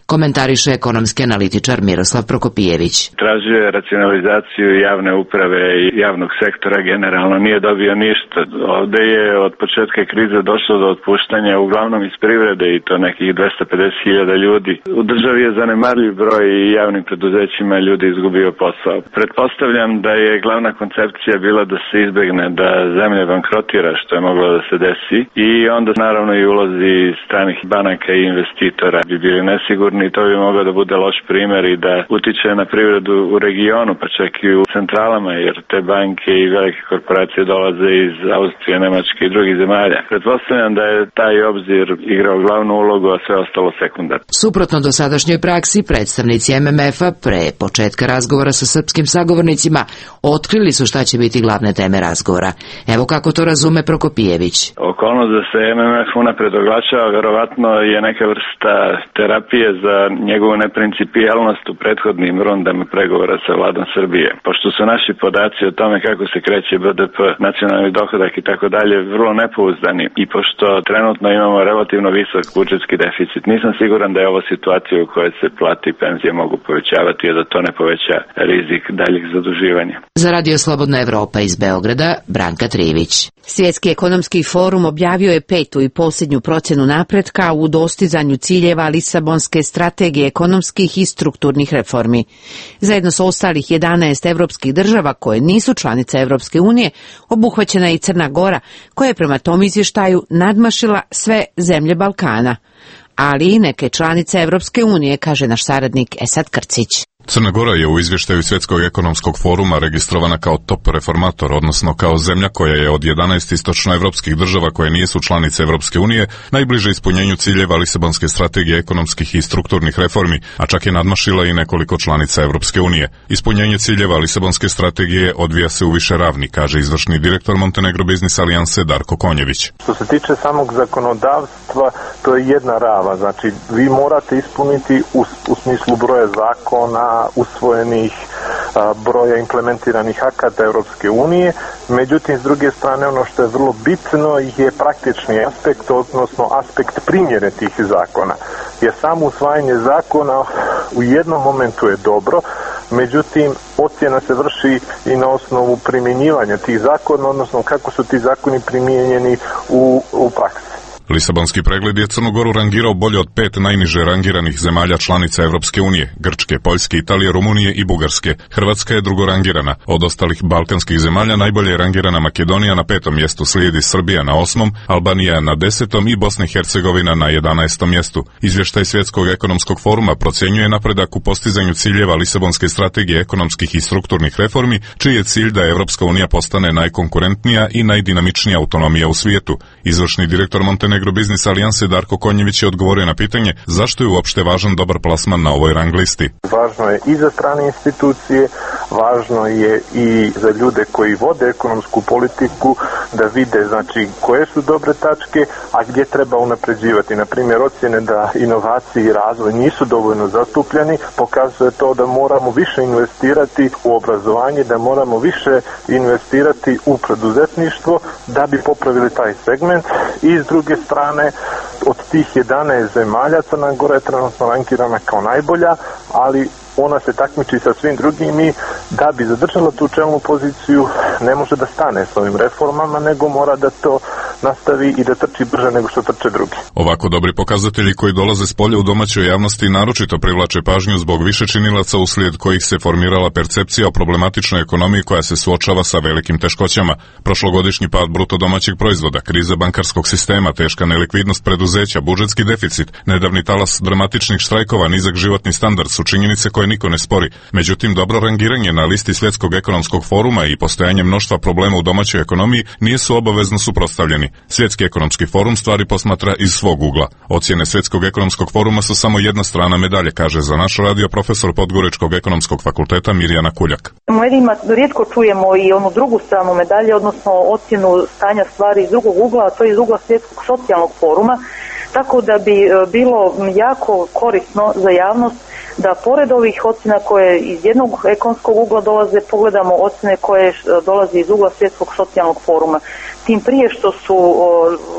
komentariše ekonomski analitičar Miroslav Prokopijević. Tražio je racionalizaciju javne uprave i javnog sektora generalno, nije dobio ništa. Ovde je od početka krize došlo do otpuštanja uglavnom iz privrede i to nekih dvesta pedeset hiljada ljudi. U državi je zanemarljiv broj i javnim preduzećima ljudi izgubio posao. Pretpostavljam da je glavna koncepcija bila da se izbegne da zemlja bankrotira, što je moglo da se desi, i onda naravno i ulozi stranih banaka i investitora bi bili nesigurni i to bi moglo da bude loš primer i da utiče na privredu u regionu, pa čak i u centralama, jer te banke i velike korporacije dolaze iz Austrije, Nemačke i drugih zemalja. Pretpostavljam da je taj obzir igrao glavnu ulogu, a sve ostalo sekundarno. Suprotno dosadašnjoj praksi, predstavnici M M F-a pre početka razgovora sa srpskim sagovornicima otkrili su šta će biti glavne teme razgovora. Evo kako to razume Prokopijević. Okolnost da se M M F unapred oglašava verovatno je neka vrsta terapije za njegovu neprincipijelnost u prethodnim rundama pregovora sa vladom Srbije. Pošto su naši podaci o tome kako se kreće B D P, nacionalni dohodak i tako dalje vrlo nepouzdani i pošto trenutno imamo relativno visok budžetski deficit, nisam siguran da je ovo situacija u kojoj se plate i penzije mogu povećavati i da to ne poveća rizik daljih zaduživanja. Za Radio Slobodna Evropa iz Beograda, Branka Trivić. Svjetski ekonomski forum objavio je petu i posljednju procjenu napretka u dostizanju ciljeva Lisabonske strategije ekonomskih i strukturnih reformi. Zajedno s ostalih jedanaest evropskih država koje nisu članice Evropske unije, obuhvaćena je i Crna Gora, koja je prema tom izvještaju nadmašila sve zemlje Balkana, ali i neke članice Evropske unije, kaže naš saradnik Esad Krcić. Crna Gora je u izvještaju Svjetskog ekonomskog foruma registrovana kao top reformator, odnosno kao zemlja koja je od jedanaest istočnoevropskih država koje nisu članice Evropske unije najbliže ispunjenju ciljeva Lisabonske strategije ekonomskih i strukturnih reformi, a čak je nadmašila i nekoliko članica Evropske unije. Ispunjenje ciljeva Lisabonske strategije odvija se u više ravni, kaže izvršni direktor Montenegro Biznis alijanse Darko Konjević. Što se tiče samog zakonodavstva, to je jedna rava, znači vi morate ispuniti u, u smislu broja zakona, usvojenih a, broja implementiranih akata Europske unije, međutim s druge strane ono što je vrlo bitno je praktični aspekt, odnosno aspekt primjene tih zakona. Jer samo usvajanje zakona u jednom momentu je dobro, međutim ocjena se vrši i na osnovu primjenjivanja tih zakona, odnosno kako su ti zakoni primijenjeni u, u praksi. Lisabonski pregled je Crnu Goru rangirao bolje od pet najniže rangiranih zemalja članica Evropske unije, Grčke, Poljske, Italije, Rumunije i Bugarske. Hrvatska je drugorangirana. Od ostalih balkanskih zemalja najbolje je rangirana Makedonija, na petom mjestu slijedi Srbija na osmom, Albanija na desetom i Bosna i Hercegovina na jedanaestom mjestu. Izvještaj Svjetskog ekonomskog foruma procjenjuje napredak u postizanju ciljeva Lisabonske strategije ekonomskih i strukturnih reformi, čiji je cilj da Evropska unija postane najkonkurentnija i najdinamičnija autonomija u svijetu. Izvršni direktor Montenegro Biznis alijanse Darko Konjević je odgovorio na pitanje zašto je uopšte važan dobar plasman na ovoj rang listi. Važno je i za strane institucije, važno je i za ljude koji vode ekonomsku politiku da vide znači koje su dobre tačke, a gdje treba unapređivati. Na primjer, ocjene da inovacije i razvoj nisu dovoljno zastupljeni, pokazuje to da moramo više investirati u obrazovanje, da moramo više investirati u preduzetništvo da bi popravili taj segment i s druge strane od tih jedanaest zemalja Crna Gora je trenutno rankirana kao najbolja, ali ona se takmiči sa svim drugim i da bi zadržala tu čelnu poziciju ne može da stane s ovim reformama, nego mora da to nastavi i da trči brže nego što trče drugi. Ovako dobri pokazatelji koji dolaze s polja u domaćoj javnosti naročito privlače pažnju zbog više činilaca uslijed kojih se formirala percepcija o problematičnoj ekonomiji koja se suočava sa velikim teškoćama. Prošlogodišnji pad bruto domaćeg proizvoda, kriza bankarskog sistema, teška nelikvidnost preduzeća, budžetski deficit, nedavni talas dramatičnih štrajkova, nizak životni standard su činjenice koje niko ne spori. Međutim, dobro rangiranje na listi Svjetskog ekonomskog foruma i postojanje mnoštva problema u domaćoj ekonomiji nisu obavezno suprotstavljeni. Svjetski ekonomski forum stvari posmatra iz svog ugla. Ocjene Svjetskog ekonomskog foruma su samo jedna strana medalje, kaže za naš radio profesor Podgoričkog ekonomskog fakulteta Mirjana Kuljak. U medijima rijetko čujemo i onu drugu stranu medalje, odnosno ocjenu stanja stvari iz drugog ugla, a to je iz ugla Svjetskog socijalnog foruma, tako da bi bilo jako korisno za javnost da pored ovih ocjena koje iz jednog ekonomskog ugla dolaze, pogledamo ocjene koje dolaze iz ugla Svjetskog socijalnog foruma. Tim prije što su o,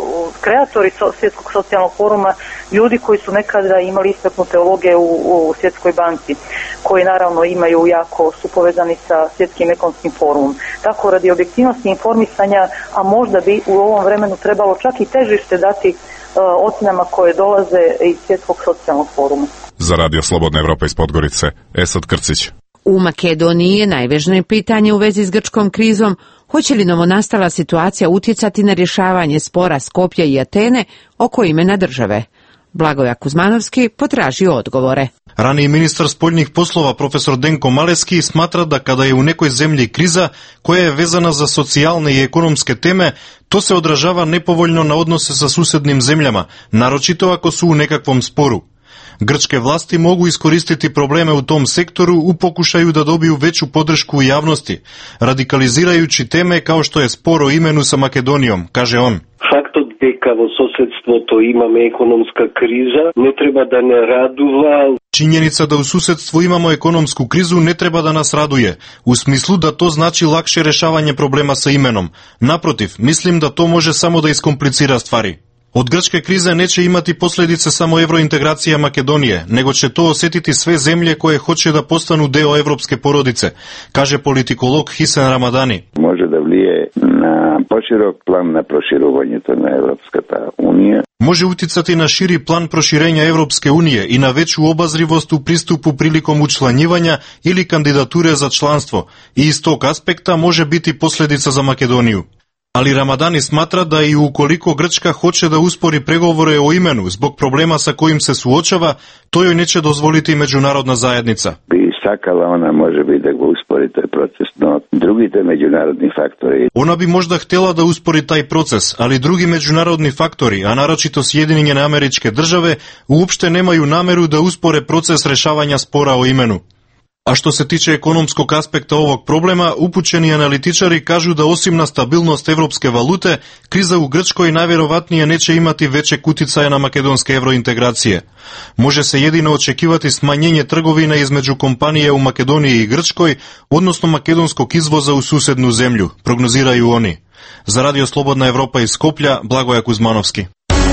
kreatori Svjetskog socijalnog foruma, ljudi koji su nekada imali istaknute uloge u, u Svjetskoj banci, koji naravno imaju jako, su povezani sa Svjetskim ekonomskim forumom. Tako radi objektivnosti informisanja, a možda bi u ovom vremenu trebalo čak i težište dati uh, ocjenama koje dolaze iz Svjetskog socijalnog foruma. Za Radio Slobodna Evropa iz Podgorice, Esad Krcić. U Makedoniji je najvažnije pitanje u vezi s grčkom krizom, hoće li novonastala situacija utjecati na rješavanje spora Skopja i Atene oko imena države. Blagoja Kuzmanovski potražio odgovore. Raniji ministar spoljnih poslova profesor Denko Maleski smatra da kada je u nekoj zemlji kriza koja je vezana za socijalne i ekonomske teme, to se odražava nepovoljno na odnose sa susednim zemljama, naročito ako su u nekakvom sporu. Grčke vlasti mogu iskoristiti probleme u tom sektoru u pokušaju da dobiju veću podršku u javnosti, radikalizirajući teme kao što je spor o imenu sa Makedonijom, kaže on. Фактот дека во соседството имаме економска криза не треба да не радува. Činjenica da u susedstvu imamo ekonomsku krizu ne treba da nas raduje, u smislu da to znači lakše rešavanje problema sa imenom. Naprotiv, mislim da to može samo da iskomplicira stvari. Od grčke krize neće imati posljedice samo evrointegracija Makedonije, nego će to osjetiti sve zemlje koje hoće da postanu deo evropske porodice, kaže politikolog Hisen Ramadani. Može da vlije na poširok plan na proširovanje to na Evropska ta unija. Može uticati na širi plan proširenja Evropske unije i na veću obazrivost u pristupu prilikom učlanjivanja ili kandidature za članstvo i iz tog aspekta može biti posljedica za Makedoniju. Ali Ramadani smatra da i ukoliko Grčka hoće da uspori pregovore o imenu zbog problema sa kojim se suočava, to joj neće dozvoliti međunarodna zajednica. Bi sakala, ona može biti da ga uspori taj proces, no drugi te međunarodni faktori. Ona bi možda htjela da uspori taj proces, ali drugi međunarodni faktori, a naročito Sjedinjene Američke Države, uopšte nemaju nameru da uspore proces rešavanja spora o imenu. A što se tiče ekonomskog aspekta ovog problema, upućeni analitičari kažu da osim na stabilnost evropske valute, kriza u Grčkoj najvjerovatnije neće imati većeg uticaja na makedonske evrointegracije. Može se jedino očekivati smanjenje trgovine između kompanije u Makedoniji i Grčkoj, odnosno makedonskog izvoza u susednu zemlju, prognoziraju oni. Za Radio Slobodna Evropa iz Skoplja, Blagoja Kuzmanovski.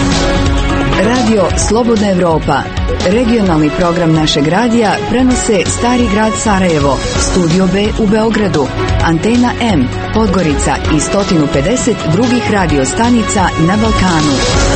Radio Slobodna Evropa, regionalni program našeg radija, prenose Stari grad Sarajevo, Studio B u Beogradu, Antena M, Podgorica i sto pedeset drugih radiostanica na Balkanu.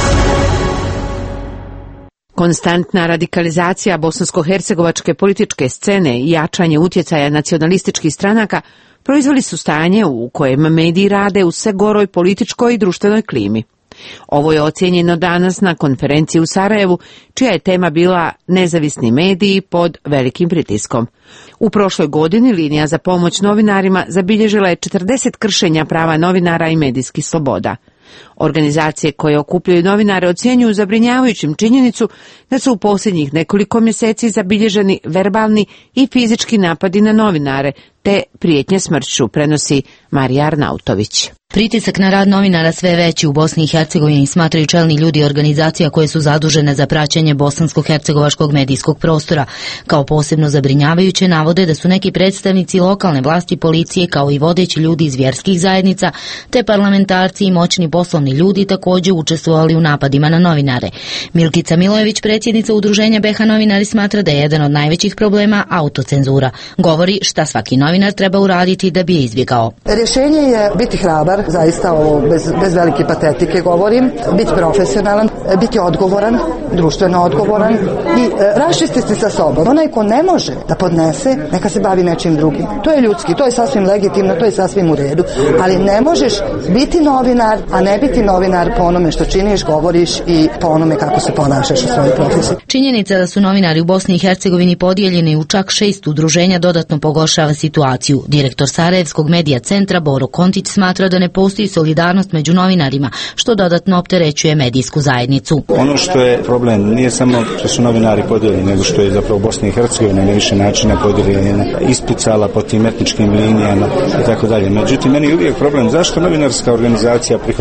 Konstantna radikalizacija bosansko-hercegovačke političke scene i jačanje utjecaja nacionalističkih stranaka proizveli su stanje u kojem mediji rade u sve goroj političkoj i društvenoj klimi. Ovo je ocijenjeno danas na konferenciji u Sarajevu, čija je tema bila nezavisni mediji pod velikim pritiskom. U prošloj godini linija za pomoć novinarima zabilježila je četrdeset kršenja prava novinara i medijskih sloboda. Organizacije koje okupljaju novinare ocjenjuju zabrinjavajućim činjenicu da su u posljednjih nekoliko mjeseci zabilježeni verbalni i fizički napadi na novinare, te prijetnje smrću, prenosi Marija Arnautović. Pritisak na rad novinara sve veći u Bosni i Hercegovini, smatraju čelni ljudi organizacija koje su zadužene za praćenje bosansko-hercegovačkog medijskog prostora. Kao posebno zabrinjavajuće navode da su neki predstavnici lokalne vlasti, policije, kao i vodeći ljudi iz vjerskih zajednica, te parlamentarci i moćni poslovni ljudi također učestvovali u napadima na novinare. Milkica Milojević, predsjednica udruženja B H Novinari, smatra da je jedan od najvećih problema autocenzura. Govori šta svaki novinar treba uraditi da bi je izbjegao. Rješenje je biti hrabar, zaista ovo bez, bez velike patetike govorim, biti profesionalan, biti odgovoran, društveno odgovoran i e, raščistiti sa sobom. Onaj ko ne može da podnese, neka se bavi nečim drugim. To je ljudski, to je sasvim legitimno, to je sasvim u redu, ali ne možeš biti novinar, a ne biti novinar po onome što činiš, govoriš i po onome kako se ponašaš u svojoj profesiji. Činjenica da su novinari u Bosni i Hercegovini podijeljeni u čak šest udruženja dodatno pogoršava situaciju. Direktor Sarajevskog medija centra Boro Kontić smatra da ne postoji solidarnost među novinarima, što dodatno opterećuje medijsku zajednicu. Ono što je problem nije samo što su novinari podijeljeni, nego što je zapravo Bosna i Hercegovina na više načina podijeljena, ispucala po tim etničkim linijama i tako dalje. Međutim, meni je uvijek problem zašto novinarska organizacija prihvata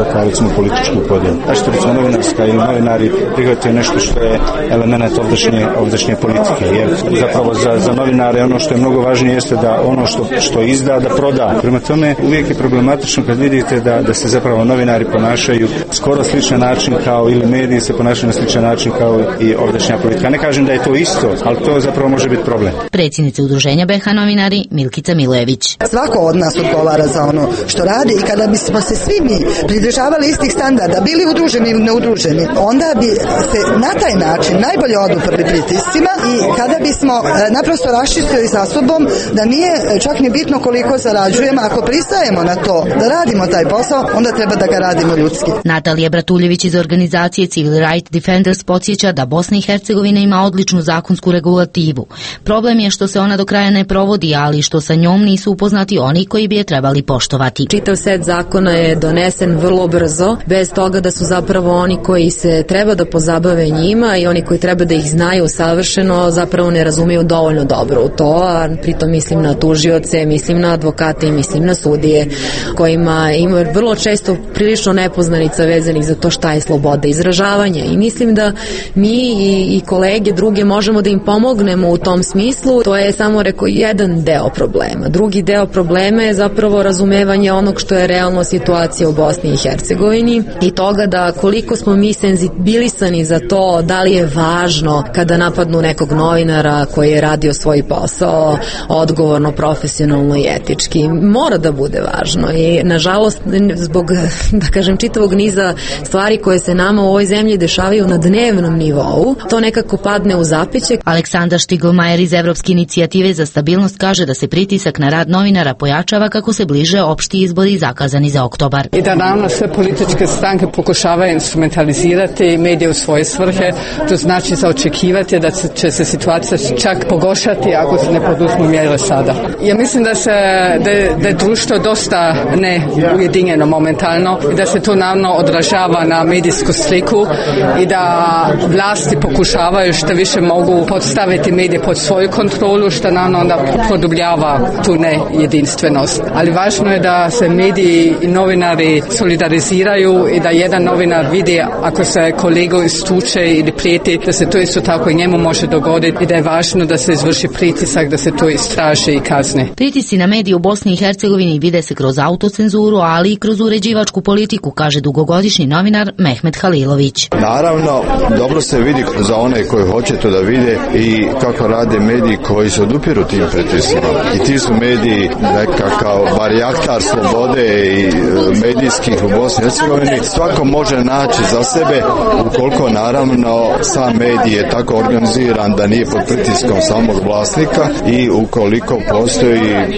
samo političku podjelu. A što recimo novinarska i novinari prihvataju nešto što je element ovdašnje, ovdašnje politike. Jer zapravo za, za novinare ono što je mnogo važnije jeste da ono što, što izda da proda. Prema tome uvijek je problematično kad vidite da, da se zapravo novinari ponašaju skoro sličan način kao ili mediji se ponašaju na sličan način kao i ovdašnja politika. Ne kažem da je to isto, ali to zapravo može biti problem. Predsjednica Udruženja B H novinari Milkica Milojević. Svako od nas odgovara za ono što radi i kada bismo se svi mi pridržavali istih standarda, bili udruženi ili neudruženi, onda bi se na taj način najbolje oduprli pritiscima i kada bismo naprosto raščistili sa sobom da nije čak ni bitno koliko zarađujemo, ako pristajemo na to da radimo taj posao, onda treba da ga radimo ljudski. Natalija Bratuljević iz organizacije Civil Rights Defenders podsjeća da Bosna i Hercegovina ima odličnu zakonsku regulativu. Problem je što se ona do kraja ne provodi, ali što sa njom nisu upoznati oni koji bi je trebali poštovati. Čitav set zakona je donesen vrlo brzo, bez toga da su zapravo oni koji se treba da pozabave njima i oni koji treba da ih znaju savršeno zapravo ne razumiju dovoljno dobro u to, a pritom mislim na tužioce, mislim na advokate i mislim na sudije kojima ima vrlo često prilično nepoznanica vezanih za to šta je sloboda izražavanja i mislim da mi i, i kolege druge možemo da im pomognemo u tom smislu. To je samo rekao jedan deo problema. Drugi deo problema je zapravo razumevanje onog što je realno situacija u Bosni i Hercegovini i toga da koliko smo mi senzibilisani za to da li je važno kada napadnu nekog novinara koji je radio svoj posao odgovorno, profesionalno i etički. Mora da bude važno i nažalost zbog, da kažem, čitavog niza stvari koje se nama u ovoj zemlji dešavaju na dnevnom nivou, to nekako padne u zapećak. Aleksandar Štiglmajer iz Evropske inicijative za stabilnost kaže da se pritisak na rad novinara pojačava kako se bliže opšti izbori zakazani za oktobar. I da naravno sve političke stranke pokušavaju instrumentalizirati medije u svoje svrhe, to znači za očekivati da će se situacija čak pogoršati ako se ne poduzmu mjere sada. Ja mislim da se da je, da je društvo dosta neujedinjeno momentalno i da se to naravno odražava na medijsku sliku i da vlasti pokušavaju što više mogu podstaviti medije pod svoju kontrolu, što naravno onda produbljava tu nejedinstvenost. Ali važno je da se mediji i novinari solidariziraju i da jedan novinar vidi ako se kolegu istuče ili prijeti, da se to isto tako i njemu može dogoditi i da je važno da se izvrši pritisak, da se to istraži i kazne. Pritisci na medije u Bosni i Hercegovini vide se kroz autocenzuru, ali i kroz uređivačku politiku, kaže dugogodišnji novinar Mehmet Halilović. Naravno, dobro se vidi za one koji hoće to da vide i kako rade mediji koji se odupiru tim pritiscima. I ti su mediji nekakav barijahtar slobode i medijskih u Bosni i Hercegovini. Svako može naći za sebe ukoliko naravno sam medij je tako organiziran da nije pod pritiskom samog vlasnika i ukoliko postoji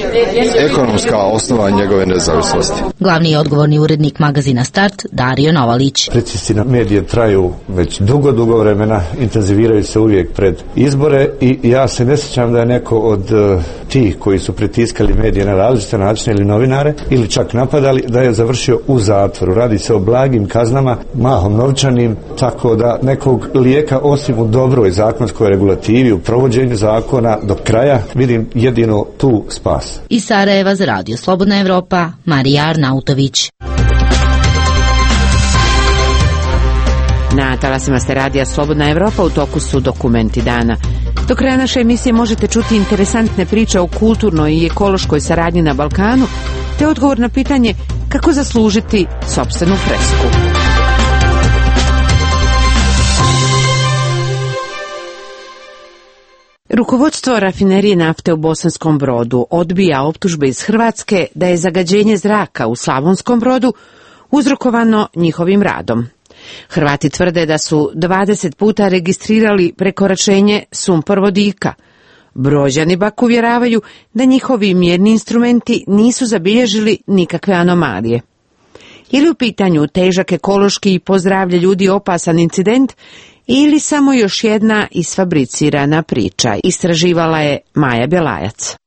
ekonomska osnova njegove nezavisnosti. Glavni i odgovorni urednik magazina Start, Dario Novalić. Pritisci na medije traju već dugo, dugo vremena, intenziviraju se uvijek pred izbore i ja se ne sjećam da je neko od uh, tih koji su pritiskali medije na različite načine ili novinare ili čak napadali da je završio u zatvoru. Radi se o blagim kaznama, mahom novčanim, tako da nekog lijeka osim u dobroj zakonskoj regulativi, u provođenju zakona do kraja vidim jedino tu spas. Iz Sarajeva za Radio Slobodna Evropa, Marija Arnautović. Na talasima ste Radija Slobodna Evropa, u toku su dokumenti dana. Do kraja naše emisije možete čuti interesantne priče o kulturnoj i ekološkoj saradnji na Balkanu, te odgovor na pitanje kako zaslužiti sopstvenu fresku. Rukovodstvo rafinerije nafte u Bosanskom Brodu odbija optužbe iz Hrvatske da je zagađenje zraka u Slavonskom Brodu uzrokovano njihovim radom. Hrvati tvrde da su dvadeset puta registrirali prekoračenje sumpor-vodika. Brođani pak uvjeravaju da njihovi mjerni instrumenti nisu zabilježili nikakve anomalije. Ili u pitanju težak ekološki i po zdravlje ljudi opasan incident, ili samo još jedna isfabricirana priča, istraživala je Maja Bjelajac.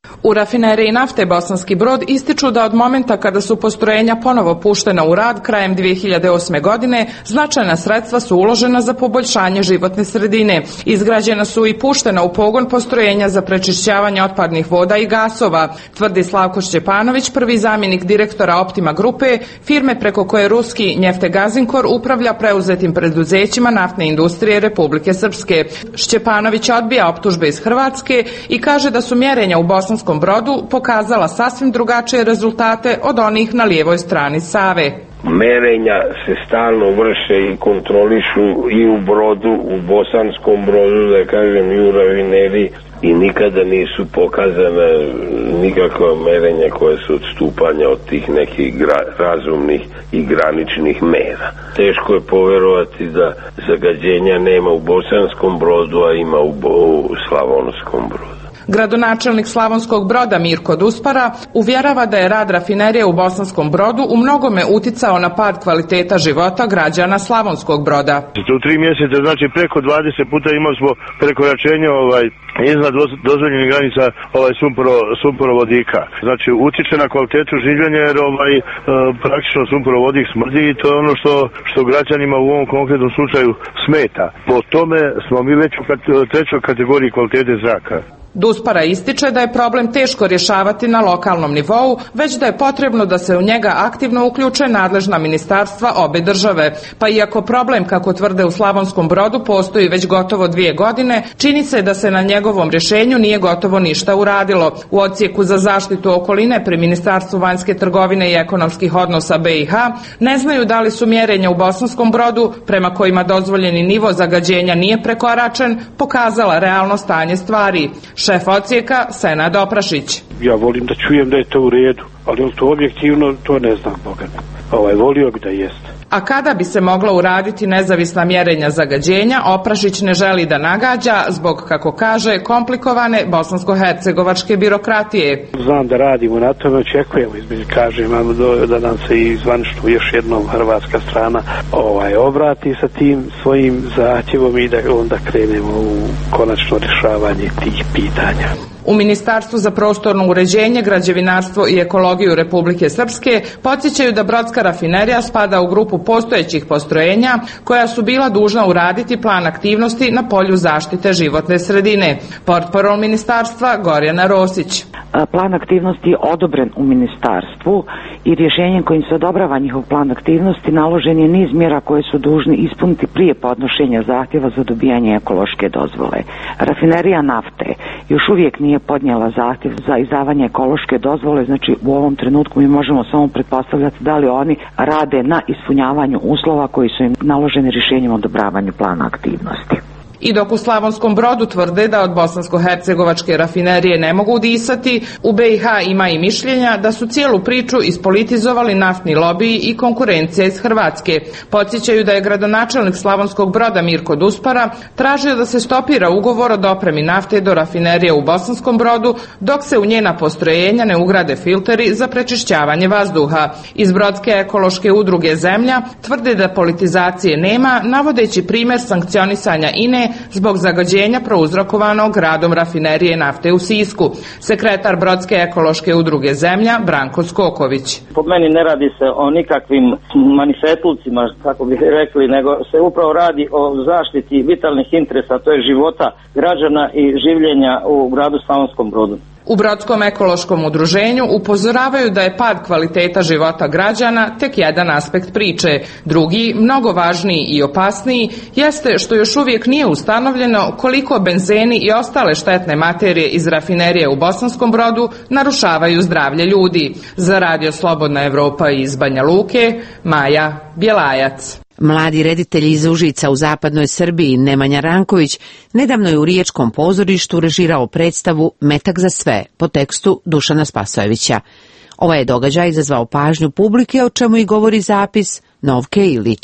U rafineriji nafte Bosanski Brod ističu da od momenta kada su postrojenja ponovo puštena u rad krajem dvije hiljade osme. godine, značajna sredstva su uložena za poboljšanje životne sredine. Izgrađena su i puštena u pogon postrojenja za prečišćavanje otpadnih voda i gasova, tvrdi Slavko Šćepanović, prvi zamjenik direktora Optima grupe, firme preko koje ruski Njeftegazinkor upravlja preuzetim preduzećima naftne industrije Republike Srpske. Šćepanović odbija optužbe iz Hrvatske i kaže da su mjerenja u Bosanskom Brodu pokazala sasvim drugačije rezultate od onih na lijevoj strani Save. Merenja se stalno vrše i kontrolišu i u Brodu, u Bosanskom Brodu, da kažem i u rafineriji, i nikada nisu pokazane nikakva merenja koje su odstupanja od tih nekih razumnih i graničnih mera. Teško je poverovati da zagađenja nema u Bosanskom Brodu, a ima u, u Slavonskom Brodu. Gradonačelnik Slavonskog Broda Mirko Duspara uvjerava da je rad rafinerije u Bosanskom Brodu u mnogome uticao na pad kvaliteta života građana Slavonskog Broda. U tri mjeseca, znači preko dvadeset puta imali smo prekoračenje ovaj, iznad dozvoljenih granica ovaj, sumporo, sumporovodika. Znači utiče na kvalitetu življenja jer ovaj, praktično sumporovodik smrdi i to je ono što, što građanima u ovom konkretnom slučaju smeta. Po tome smo mi već u trećoj kategoriji kvalitete zraka. Duspara ističe da je problem teško rješavati na lokalnom nivou, već da je potrebno da se u njega aktivno uključe nadležna ministarstva obe države. Pa iako problem, kako tvrde u Slavonskom Brodu, postoji već gotovo dvije godine, čini se da se na njegovom rješenju nije gotovo ništa uradilo. U odsjeku za zaštitu okoline pri Ministarstvu vanjske trgovine i ekonomskih odnosa B i H ne znaju da li su mjerenja u Bosanskom Brodu, prema kojima dozvoljeni nivo zagađenja nije prekoračen, pokazala realno stanje stvari. Šef odsjeka Senad Oprašić. Ja volim da čujem da je to u redu, ali je to objektivno, to ne znam, Boga ne. Ovaj, volio bi da jeste. A kada bi se moglo uraditi nezavisna mjerenja zagađenja, Oprašić ne želi da nagađa zbog, kako kaže, komplikovane bosansko-hercegovačke birokratije. Znam da radimo na tome, očekujemo između, kažem, da nam se i zvanično još jednom hrvatska strana ovaj, obrati sa tim svojim zahtjevom i da onda krenemo u konačno rješavanje tih pitanja. U Ministarstvu za prostorno uređenje, građevinarstvo i ekologiju Republike Srpske podsjećaju da Brodska rafinerija spada u grupu postojećih postrojenja koja su bila dužna uraditi plan aktivnosti na polju zaštite životne sredine. Portparol ministarstva Gorjana Rosić. Plan aktivnosti je odobren u ministarstvu i rješenjem kojim se odobrava njihov plan aktivnosti naložen je niz mjera koje su dužni ispuniti prije podnošenja zahtjeva za dobijanje ekološke dozvole. Rafinerija nafte još uvijek nije podnijela zahtjev za izdavanje ekološke dozvole, znači u ovom trenutku mi možemo samo pretpostavljati da li oni rade na ispunjavanju uslova koji su im naloženi rješenjem o odobravanju plana aktivnosti. I dok u Slavonskom Brodu tvrde da od bosansko-hercegovačke rafinerije ne mogu disati, u B i H ima i mišljenja da su cijelu priču ispolitizovali naftni lobiji i konkurencija iz Hrvatske. Podsjećaju da je gradonačelnik Slavonskog Broda Mirko Duspara tražio da se stopira ugovor o dopremi nafte do rafinerije u Bosanskom Brodu dok se u njena postrojenja ne ugrade filteri za prečišćavanje vazduha. Iz Brodske ekološke udruge Zemlja tvrde da politizacije nema, navodeći primjer sankcionisanja I N E zbog zagađenja prouzrokovanog radom rafinerije nafte u Sisku. Sekretar Brodske ekološke udruge Zemlja Branko Skoković. Po meni ne radi se o nikakvim manifetlucima, kako bi rekli, nego se upravo radi o zaštiti vitalnih interesa, to je života građana i življenja u gradu Slavonskom Brodu. U Brodskom ekološkom udruženju upozoravaju da je pad kvaliteta života građana tek jedan aspekt priče. Drugi, mnogo važniji i opasniji, jeste što još uvijek nije ustanovljeno koliko benzeni i ostale štetne materije iz rafinerije u Bosanskom Brodu narušavaju zdravlje ljudi. Za Radio Slobodna Evropa iz Banja Luke, Maja Bjelajac. Mladi reditelj iz Užica u zapadnoj Srbiji Nemanja Ranković nedavno je u Riječkom pozorištu režirao predstavu Metak za sve po tekstu Dušana Spasojevića. Ovaj je događaj izazvao pažnju publike, o čemu i govori zapis Novke Ilić.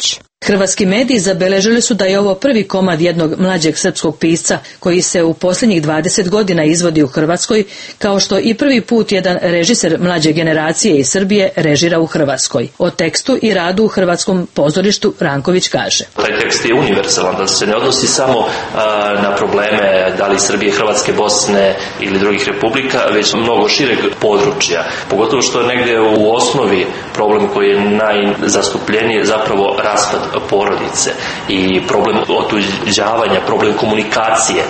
Hrvatski mediji zabeležili su da je ovo prvi komad jednog mlađeg srpskog pisca koji se u posljednjih dvadeset godina izvodi u Hrvatskoj, kao što i prvi put jedan režiser mlađe generacije iz Srbije režira u Hrvatskoj. O tekstu i radu u hrvatskom pozorištu Ranković kaže: Taj tekst je univerzalan, da se ne odnosi samo a, na probleme da li Srbije, Hrvatske, Bosne ili drugih republika, već mnogo šireg područja. Pogotovo što je negdje u osnovi problem koji je najzastupljeniji zapravo raspad porodice i problem otuđavanja, problem komunikacije.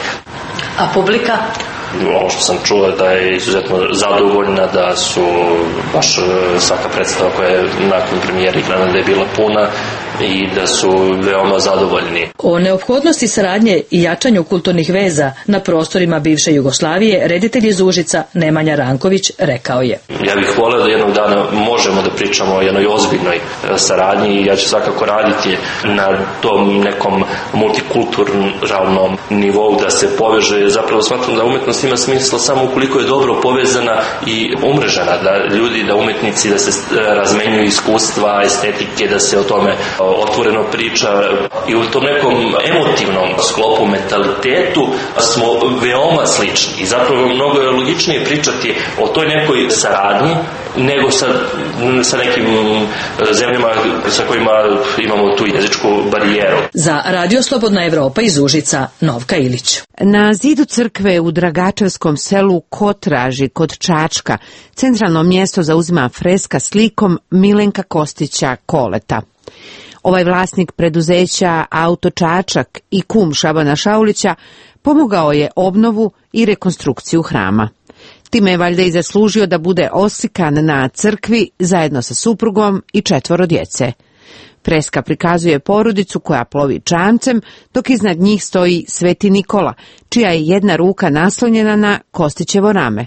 A publika? Ono što sam čuo da je izuzetno zadovoljna, da su baš svaka predstava koja je nakon premijere igrana da je bila puna i da su veoma zadovoljni. O neophodnosti saradnje i jačanju kulturnih veza na prostorima bivše Jugoslavije reditelj iz Užica Nemanja Ranković rekao je: Ja bih voleo da jednog dana možemo da pričamo o jednoj ozbiljnoj saradnji i ja ću svakako raditi na tom nekom multikulturalnom nivou da se poveže. Zapravo smatram da umetnost ima smisla samo ukoliko je dobro povezana i umrežena, da ljudi, da umetnici, da se razmenjuju iskustva, estetike, da se o tome otvoreno priča i u tom nekom emotivnom sklopu, mentalitetu smo veoma slični i zapravo mnogo je logičnije pričati o toj nekoj saradnji nego sa, sa nekim zemljama sa kojima imamo tu jezičku barijeru. Za Radio Slobodna Evropa iz Užica, Novka Ilić. Na zidu crkve u Dragačevskom selu Kotraži kod Čačka centralno mjesto zauzima freska slikom Milenka Kostića Koleta. Ovaj vlasnik preduzeća Auto Čačak i kum Šabana Šaulića pomogao je obnovu i rekonstrukciju hrama. Time je valjda i zaslužio da bude oslikan na crkvi zajedno sa suprugom i četvoro djece. Freska prikazuje porodicu koja plovi čamcem, dok iznad njih stoji Sveti Nikola, čija je jedna ruka naslonjena na Kostićevo rame.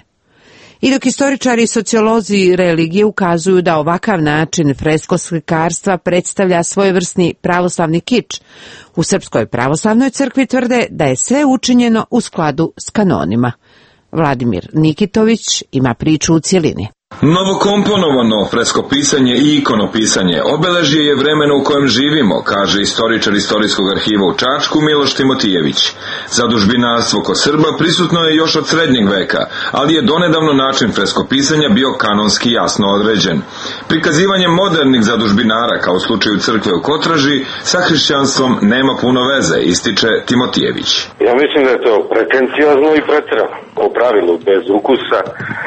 I dok istoričari i sociolozi religije ukazuju da ovakav način freskoslikarstva predstavlja svojevrsni pravoslavni kič, u Srpskoj pravoslavnoj crkvi tvrde da je sve učinjeno u skladu s kanonima. Vladimir Nikitović ima priču u cjelini. Novokomponovano freskopisanje i ikonopisanje obeležje je vremena u kojem živimo, kaže istoričar Istorijskog arhiva u Čačku Miloš Timotijević. Zadužbinarstvo kod Srba prisutno je još od srednjeg veka, ali je donedavno način freskopisanja bio kanonski jasno određen. Prikazivanje modernih zadužbinara, kao u slučaju crkve u Kotraži, sa hrišćanstvom nema puno veze, ističe Timotijević. Ja mislim da je to pretenciozno i preterano. Po pravilu, bez ukusa,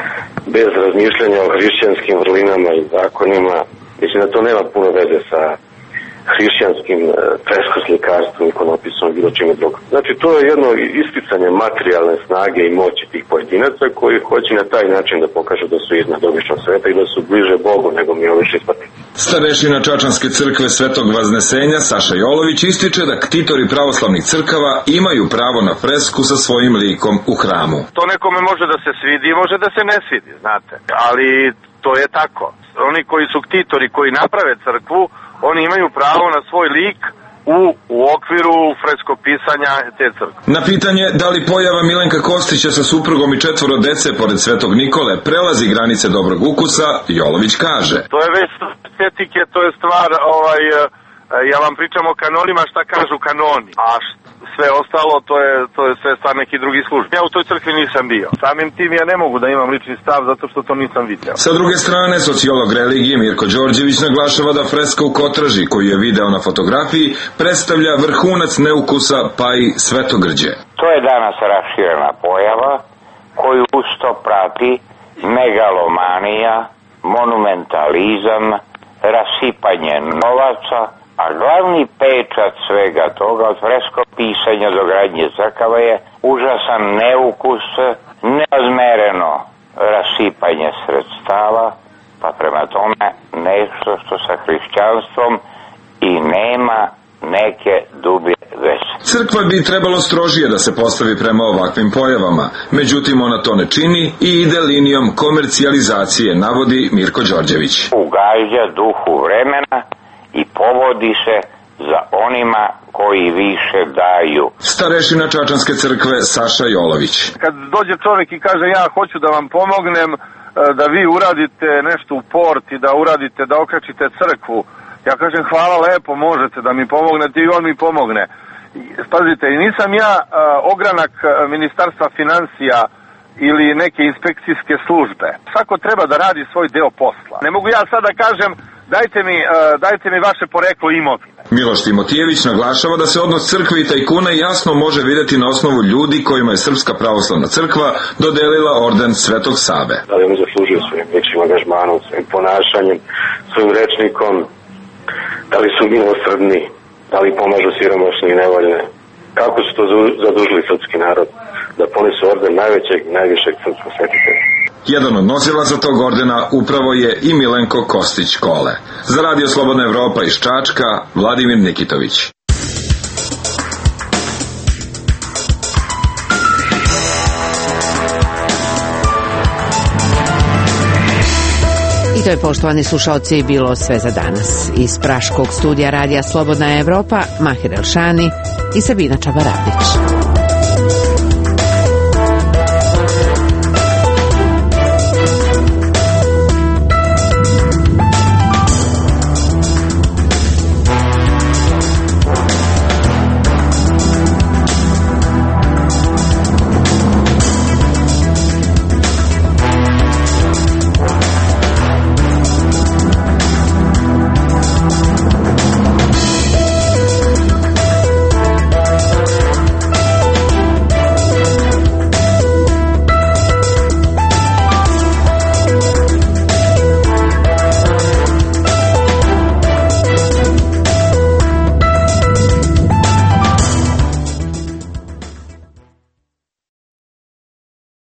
bez razmišljanja o hrišćanskim vrlinama i zakonima, mislim da to nema puno veze sa hrišćanskim freskoslikarstvom, ikonopisom i bilo čime drugo. Znači, to je jedno isticanje materijalne snage i moći tih pojedinaca koji hoće na taj način da pokažu da su iznad običnog sveta i da su bliže Bogu nego mi obični smrtnici. Starešina Čačanske crkve Svetog Vaznesenja Saša Jolović ističe da ktitori pravoslavnih crkava imaju pravo na fresku sa svojim likom u hramu. To nekome može da se svidi i može da se ne svidi, znate, ali to je tako. Oni koji su ktitori, koji naprave crkvu, oni imaju pravo na svoj lik u, u okviru freskopisanja te crkve. Na pitanje da li pojava Milenka Kostića sa suprugom i četvoro dece pored Svetog Nikole prelazi granice dobrog ukusa, Jolović kaže: To je već estetike, to je stvar, ovaj, ja vam pričam o kanonima, šta kažu kanoni, a sve ostalo to je, to je sve stvar nekih drugih službi. Ja u toj crkvi nisam bio. Samim tim ja ne mogu da imam lični stav zato što to nisam vidio. Sa druge strane, sociolog religije Mirko Đorđević naglašava da freska u Kotraži, koju je video na fotografiji, predstavlja vrhunac neukusa pa i svetogrđe. To je danas raširena pojava koju usto prati megalomanija, monumentalizam, rasipanje novaca, a glavni pečat svega toga od freskopisanja do gradnje crkava je užasan neukus, neodmereno rasipanje sredstava, pa prema tome nešto što sa hrišćanstvom i nema neke dublje veze. Crkva bi trebalo strožije da se postavi prema ovakvim pojavama, međutim ona to ne čini i ide linijom komercijalizacije, navodi Mirko Đorđević. Ugađa duhu vremena i povodi se za onima koji više daju. Starešina Čačanske crkve Saša Jolović. Kad dođe čovjek i kaže ja hoću da vam pomognem da vi uradite nešto u port i da uradite, da okačite crkvu Ja kažem hvala lepo, možete da mi pomognete i on mi pomogne. Pazite, nisam ja uh, ogranak uh, Ministarstva financija ili neke inspekcijske službe. Svako treba da radi svoj deo posla. Ne mogu ja sad da kažem dajte mi, uh, dajte mi vaše poreklo imovine. Miloš Timotijević naglašava da se odnos crkve i tajkuna jasno može vidjeti na osnovu ljudi kojima je Srpska pravoslavna crkva dodelila orden Svetog Save. Da li mu zaslužuju svojim ličnim angažmanom, svojim ponašanjem, svojim rečnikom, da li su milosrdni, da li pomažu siromašni i nevoljne. Kako su to zadužili srpski narod da ponesu orden najvećeg i najvišeg srpskog svetitelja. Jedan od nosilaca tog ordena upravo je i Milenko Kostić-Kole. Za Radio Slobodna Evropa iz Čačka, Vladimir Nikitović. I to je, poštovani slušalci, bilo sve za danas. Iz praškog studija Radija Slobodna Evropa, Mahir Elšani i Sabina Čabaradić.